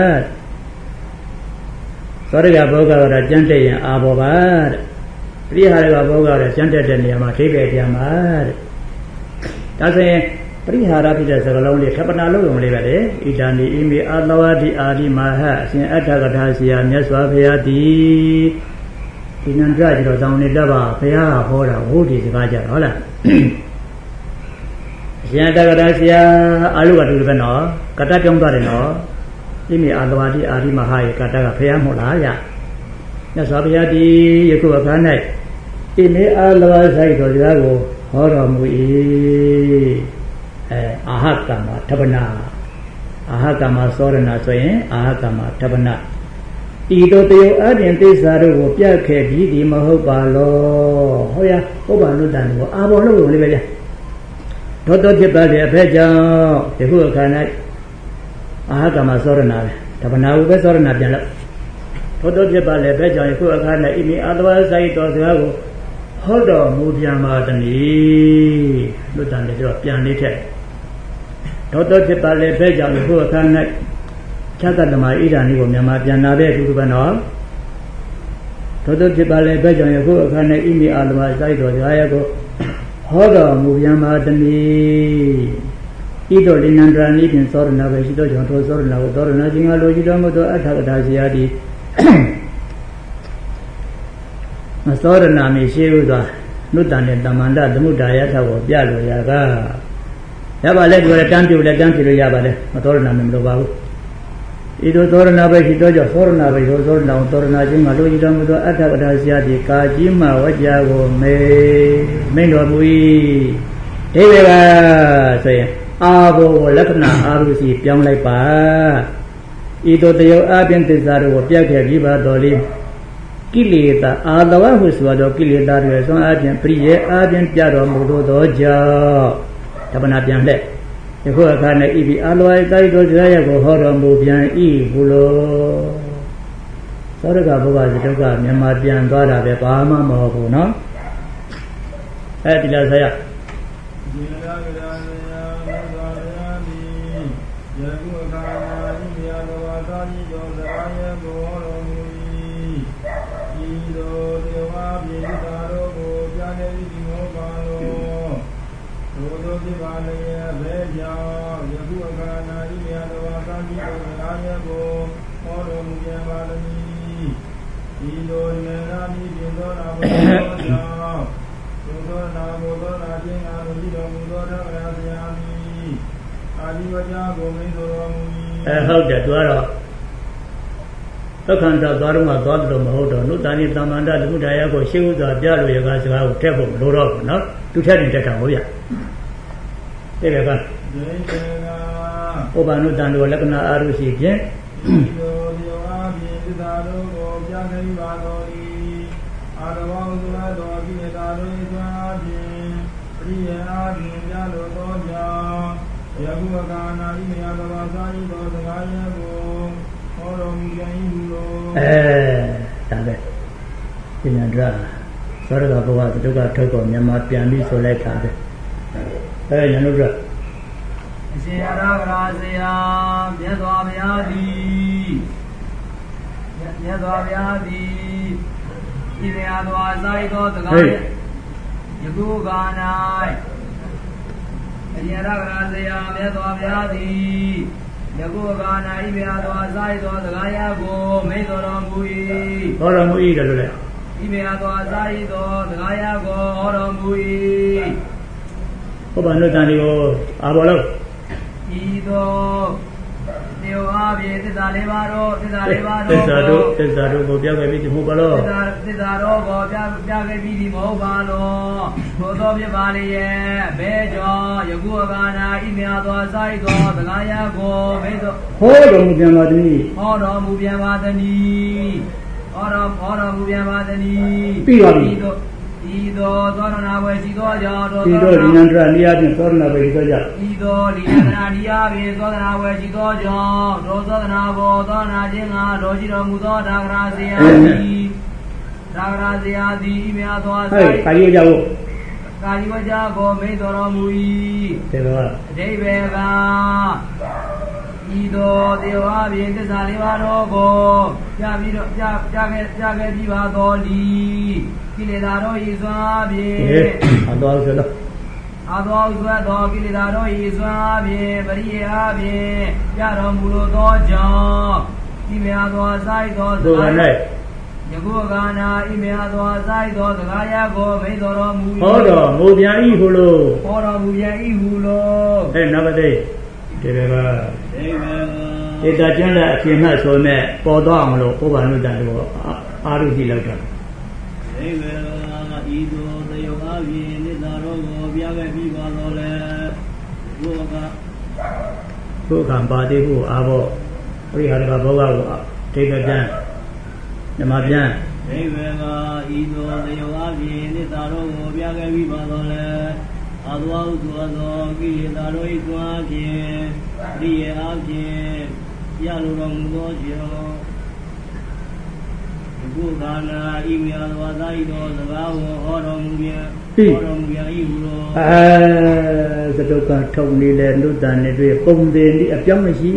သောရကဘောကကတော့ကျန်တဲ့ရင်အာဘောပါတဲ့ပရိဟာရကဘောကတော့ကျန်တဲ့နေရာမှာထိပ်ပဲပြန်ပါတဲ့ဒါဆိုရင်ပရိဟာရဖြစ်တဲ့စကားလုံးလေးထပ်ပနာလုံးလုံးလေးပဲလေဣဒာနိဣမေအလဝတိအာရိမဟအရှင်အဋ္ဌကထာဆရာမြတ်စွာဘုရားသည်ဒီနန္ဒကြတော့တောင်းနေတတ်ပါဘုရားဟောတာဟုတ်ဒီစကားကြဟုတ်လားအရှင်အဋ္ဌကထာဆရာအာလုကတူပဲနော်ကတ္တပြောင်းသွားတယ်နော်ဣမေအလဝတိအာရိမဟရဲ့ကတ္တကဘုရားမဟုတ်လားဗျမြတ်စွာဘုရားသည်ယခုအခါ၌ဣမေအလဝဆိုင်တော်စကားကိုဟောတော်မူ၏အဲအာဟကမ္မထပနာအာဟကမ္မသောရဏဆိုရင်အာဟကမ္မထပနာဤသို့တယုအပြင်သိစ္စာတို့ကိုပြတ်ခဲ့ပြီးဒီမဟုတ်ပါလောဟောရဟုတ်ပါလို့တန်ကိုအာဘောလို့လို့လေးပဲဗျသောတောဖြစ်ပါလေအဖက်ကြောင့်ယခုအခါ၌အာဟကမ္မသောရဏပဲထပနာကိုပဲသောရဏပြန်လို့သောတောဖြစ်ပါလေအဖက်ကြောင့်ယခုအခါ၌ဣမိအတဝဆိုင်တော်စကားကိုဟောတော်မူပြန်ပါတည်းလွတ်တန်တယ်ဆိုတော့ပြန်လေးထက်သောတောဖြစ်ပါလေဘဲကြောင့်ဘုအခါ၌ခြားတတမဣဒာနိကိုမြန်မာပြန်လာတဲ့အတူတူပဲနော်သောတောဖြစ်ပါလေဘဲကြောင့်ယခုအခါ၌ဣမိအာလမစိုက်တော်ဇာယကိုဟောတော်မူပြန်ပါတည်းဤတို့လိနန္ဒရာနိဖြင့်သောရဏပဲရှိသောကြောင့်သောသောရဏကိုသောရဏခြင်းကလိုရှိတော်မူသောအဋ္ဌကထာဆရာသည်မသောရဏမီရှိဥစွာနုတ္တန်နဲ့တမန္တသမုဒ္ဒါယထကိုပြလို့ရကရပါလေဒီကတန်းပြုတ်လက်တန်းပြုလို့ရပါလေမသောရဏမမလိုပါဘူးဤသို့သောရဏပဲရှိသောကြောင့်သောရဏပဲရောသောရဏကိုသောရဏချင်းကလိုရှိတော်မူသောအဋ္ဌကထာဆရာသည်ကာကြီးမဝကြကိုမေမိန်တော်မူ၏ဒိဗေကဆိုရင်အာဘောလက္ခဏာအာရုစီပြောင်းလိုက်ပါဤသို့တယုတ်အပြင်သစ္စာတို့ကိုပြတ်ခဲ့ပြီးပါတော်လေးကိလေသာအာတဝဟုဆိုသောကိလေသာတွေဆွမ်းအားဖြင့်ပရိယေအားဖြင့်ပြတော်မူသောကြောင့်တပနာပြန်လက်ယခုအခါ၌ဤပြီးအာလောယတိုက်တော်ဇာယကိုဟောတော်မူပြန်ဤဘုလိုသောရကဘုရားစတုကမြန်မာပြန်သွားတာပဲဘာမှမဟုတ်ဘူးနော်အဲဒီလားဆရာဒီလာကရာယာမြတ်စွာဘုရားသည်ယခုအခါ၌ဣမိယတော်သာတိတော်ဇာယကိုဟောတော်မူဤသို့တေဝါပြေသာတို့ကိုကြားနေသည်မောပါလောသို့သောပြပါလျက်ဘဲကြောင့်ယခုအခါ၌ဣမိယတော်သာတိတော်ဇာယကိုဟောတော်မူပြန်ပါလိမ့်မည်ဤသို့နေရာမိပြင်သောနာမတော်ကြောင့်သို့သောနာမတော်နာခြင်းအားလို့ဤတော်မူသောဓမ္မရာဇာမီအာဒီဝကြကိုမိတော်မူ၏အဲဟုတ်တယ်သူကတော့သက္ကန္တသွားတော့မှသွားတယ်လို့မဟုတ်တော့နုတ္တန်ဤတမန္တသမုဒ္ဒါယကိုရှင်းဥစွာပြလို့ရကားစကားကိုထည့်ဖို့မလိုတော့ဘူးနော်သူထည့်တင်တက်တာဟုတ်ရတဲ့ကဥပ္ပနုတ္တန်တို့လက္ခဏာအာရုရှိဖြင့်ဒီလိုဒီအားဖြင့်သစ္စာတို့ကိုပြခဲ့ပါတော်၏အာရဝံသုရတော်ကိလေသာတို့၏စွမ်းအားဖြင့်ပရိယေအားဖြင့်ပြလို့တော်ကြောင့်ယခုအခါ၌ဣမေယသဘာသာဤသောစကားရဲ့ကိုဟောတော်မူပြန်၏လို့အဲဒါပဲဒီနန္ဒရာသောရကဘုရားဒုက္ခထုတ်ကုန်မြန်မာပြန်ပြီးဆိုလိုက်တာပဲအဲနန္ဒရာအရှင်အရဂရာဇယာမြတ်စွာဘုရားသည်မြတ်စွာဘုရားသည်ဤမေယသောဆိုင်သောစကားယခုခါ၌အရှင်ရဂရာဇယာမြတ်စွာဘုရားသည်ယခုအခါ၌ဤမြတ်သောအစာရသောစကားများကိုမိန့်တော်မူ၏ဟောတော်မူ၏တယ်လို့လေဤမြတ်သောအစာရသောစကားများကိုဟောတော်မူ၏ဘုရားနုတ္တန်ဒီကိုအာဘောလို့ဤသောတေဝါပြေသစ္စာလေးပါးတော့သစ္စာလေးပါးတော့သစ္စာတို့သစ္စာတို့ကိုပြခဲ့ပြီးဒီမဟုတ်ပါလို့သစ္စာသစ္စာတော့ကိုပြပြခဲ့ပြီးဒီမဟုတ်ပါလို့သို့သောဖြစ်ပါလေရဲ့ဘဲကြောင့်ယခုအခါ၌ဤမြတ်သောစာရိသောသကားရာကိုဘဲသောဟောတော်မူပြန်ပါသည်ဟောတော်မူပြန်ပါသည်ဟောတော်ဟောတော်မူပြန်ပါသည်ပြီးပါပြီဤသောသောရဏဝေရှိသောကြောင့်သောဤသောလိနန္ဒရာနိယဖြင့်သောရဏဝေရှိသောကြောင့်ဤသောလိနန္ဒရာနိယဖြင့်သောရဏဝေရှိသောကြောင့်သောသောရဏဘောသောနာခြင်းငါတော်ရှိတော်မူသောဒါဂရာဇေယသည်ဒါဂရာဇေယသည်ဤမြတ်သောဟဲ့ကာယကြောင့်ကာယဝကြကိုမိန့်တော်မူ၏တေဘောအဓိပ္ပာယ်ကဤသောတေဝါဖြင့်သစ္စာလေးပါးတော်ကိုပြပြီးတော့ပြပြခဲ့ပြခဲ့ပြီးပါတော်လီကိလေသာတို့ဤစွမ်းဖြင့်အတော်ဆိုတော့အတော်စွမ်းသောကိလေသာတို့ဤစွမ်းဖြင့်ပရိယေအားဖြင့်ပြတော်မူလိုသောကြောင့်ဤမြတ်သောစာရိသောစကား၌ယခုအခါ၌ဤမြတ်သောစာရိသောစကားရာကိုမိန့်တော်မူဟောတော်မူပြန်၏ဟုလို့ဟောတော်မူပြန်၏ဟုလို့အဲနဘတိဒီဘက်ကဧတကျွန်းလက်အပြင်မှဆိုမဲ့ပေါ်တော့အောင်လို့ဘုရားနုတ္တန်တို့အာရုတိလောက်တာဧဝေဤသို့တယောအပြင်နိသာတော်ကိုပြခဲ့ပြီးပါတော့လေဘုရားဘုရားပါတိဟုအာဘောဝိဟာရကဘောဂကိုဒိဋ္ဌပြန်ဓမ္မပြန်ဧဝေဤသို့တယောအပြင်နိသာတော်ကိုပြခဲ့ပြီးပါတော့လေအသောဥသောသောကိလေသာတို့၏တွားဖြင့်ရိယေအားဖြင့်ရလိုတော်မူသောကြောင့်ဘုရားနာဤမြတ်သောသာဤသောစကားကိုဟောတော်မူပြန်ဟောတော်မူပြန်၏ဟုသောအဲသတုကထုံနေလေနုတ္တန်နေတွေ့ပုံသေးဤအပြောင်းမရှိ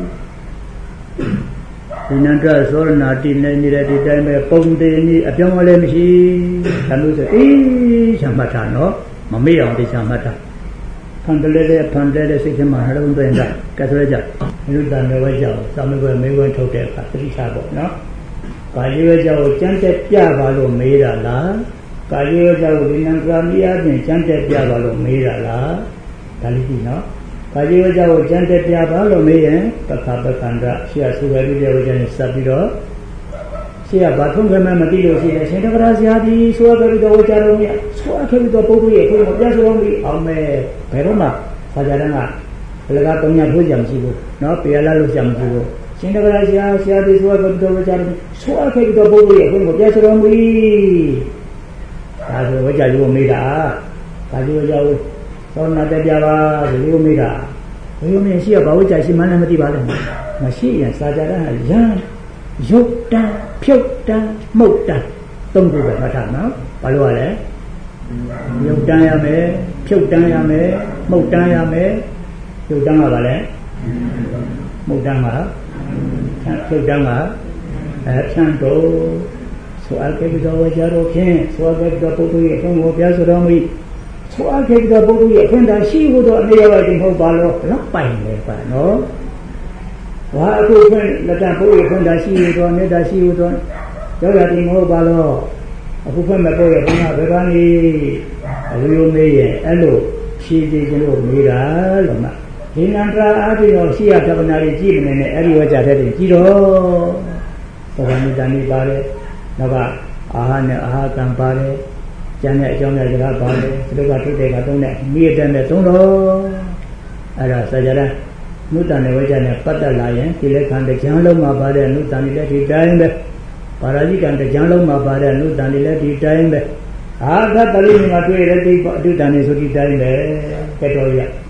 ဒီနန္တသောရဏတိနေနေတဲ့ဒီတိုင်းပဲပုံသေးဤအပြောင်းလည်းမရှိဒါလို့ဆိုအေးချမ်းမှတ်တာနော်မမေ့အောင်သိချမှတ်တာဖန်တလဲတဲ့ဖန်တဲတဲ့စိတ်ထဲမှာနှလုံးသွင်းတာကဲဆိုရကြနုတ္တန်ဝဲကြောက်သာမကွယ်မေးခွန်းထုတ်တဲ့အခါသတိထားပေါ့နော်ကာယဝဲကြောက်ကိုကြမ်းတက်ပြပါလို့မေးတာလားကာယဝဲကြောက်ကိုဒီနံကရာမိအပြင်ကြမ်းတက်ပြပါလို့မေးတာလားဒါလေးကြည့်နော်ကာယဝဲကြောက်ကိုကြမ်းတက်ပြပါလို့မေးရင်ပက္ခပက္ခန္တရှိရသုဘရိတေဝကြနဲ့စပ်ပြီးတော့ရှိရဘာထုံးခဲမှမသိလို့ရှိရင်ရှင်တကရာဆရာကြီးဆိုရကြတော့ဝကြတော့မြတ်ဆိုအခေတော့ပုဂ္ဂိုလ်ရဲ့ကိုယ်ကိုပြဆိုလို့အောင်မယ်ဘယ်တော့မှဆရာတန်းကအလကားပုံညာထိုးကြမရှိဘူးနော်ပေရလာလို့ကြမရှိဘူးရှင်တကရာဆရာဆရာကြီးဆိုရကြတော့ဝကြတော့ဆိုအခေတော့ပုဂ္ဂိုလ်ရဲ့ကိုယ်ကိုပြဆိုလို့မူဒါဆိုဝကြလို့မေးတာဒါဆိုကြောက်သောနာတက်ကြပါဒီလိုမေးတာဘယ်လိုမြင်ရှိရဘာဝကြရှိမှန်းလည်းမသိပါနဲ့မရှိရင်စာကြတာရမ်းရုပ်တံဖြုတ်တံမှုတ်တံသုံးခုပဲမှတ်ထားနော်ဘာလို့ ရလဲရုပ်တံရမယ်ဖြုတ်တံရမယ်မှုတ်တံရမယ်ရုပ်တံကဘာလဲမှုတ်တံကဖြုတ်တံကအဲဖြန့်တော်ဆိုအပ်ခဲ့သောဝါကြတော်ဖြင့်ဆိုအပ်ခဲ့သောပုဂ္ဂိုလ်ရဲ့အခွင့်ကိုပြဆိုတော်မူဆိုအပ်ခဲ့သောပုဂ္ဂိုလ်ရဲ့အခွင့်သာရှိဖို့တော့အနေရပါခြင်းမဟုတ်ပါလို့လောက်ပိုင်လေပါနော်ဘာအခုဖွင့်လက်တံဘုရားဖွင့်တာရှိရတော့မေတ္တာရှိရတော့ရောက်ရတင်မဟုတ်ပါလို့အခုဖွင့်မဲ့ပုဂ္ဂိုလ်ကဘယ်ကနေအလိုလိုမေးရင်အဲ့လိုဖြည့်သေးခြင်းလို့မေးတာလို့မှဒီနန္တရာအပြင်တော့ရှိရသဗ္ဗနာကြီးကြည့်မနေနဲ့အဲ့ဒီဝကြတဲ့တင်ကြည့်တော့ဘဝနိတန်နေပါတယ်နောက်ကအာဟာနဲ့အာဟာကံပါတယ်ကျန်တဲ့အကြောင်းအရာတွေကပါတယ်သတုကထုတဲ့ကသုံးတဲ့မိတဲ့နဲ့သုံးတော့အဲ့ဒါစကြရနုတ္တန်နဲ့ဝိဇ္ဇာနဲ့ပတ်သက်လာရင်ဒီလက်ခံတရားလုံးမှာပါတဲ့နုတ္တန်တွေလည်းဒီတိုင်းပဲပါရာဇိကံတရားလုံးမှာပါတဲ့နုတ္တန်တွေလည်းဒီတိုင်းပဲအာသတ္တလိမှာတွေ့တဲ့ဒီအတုတ္တန်တွေဆိုဒီတိုင်းပဲကဲတော်ရ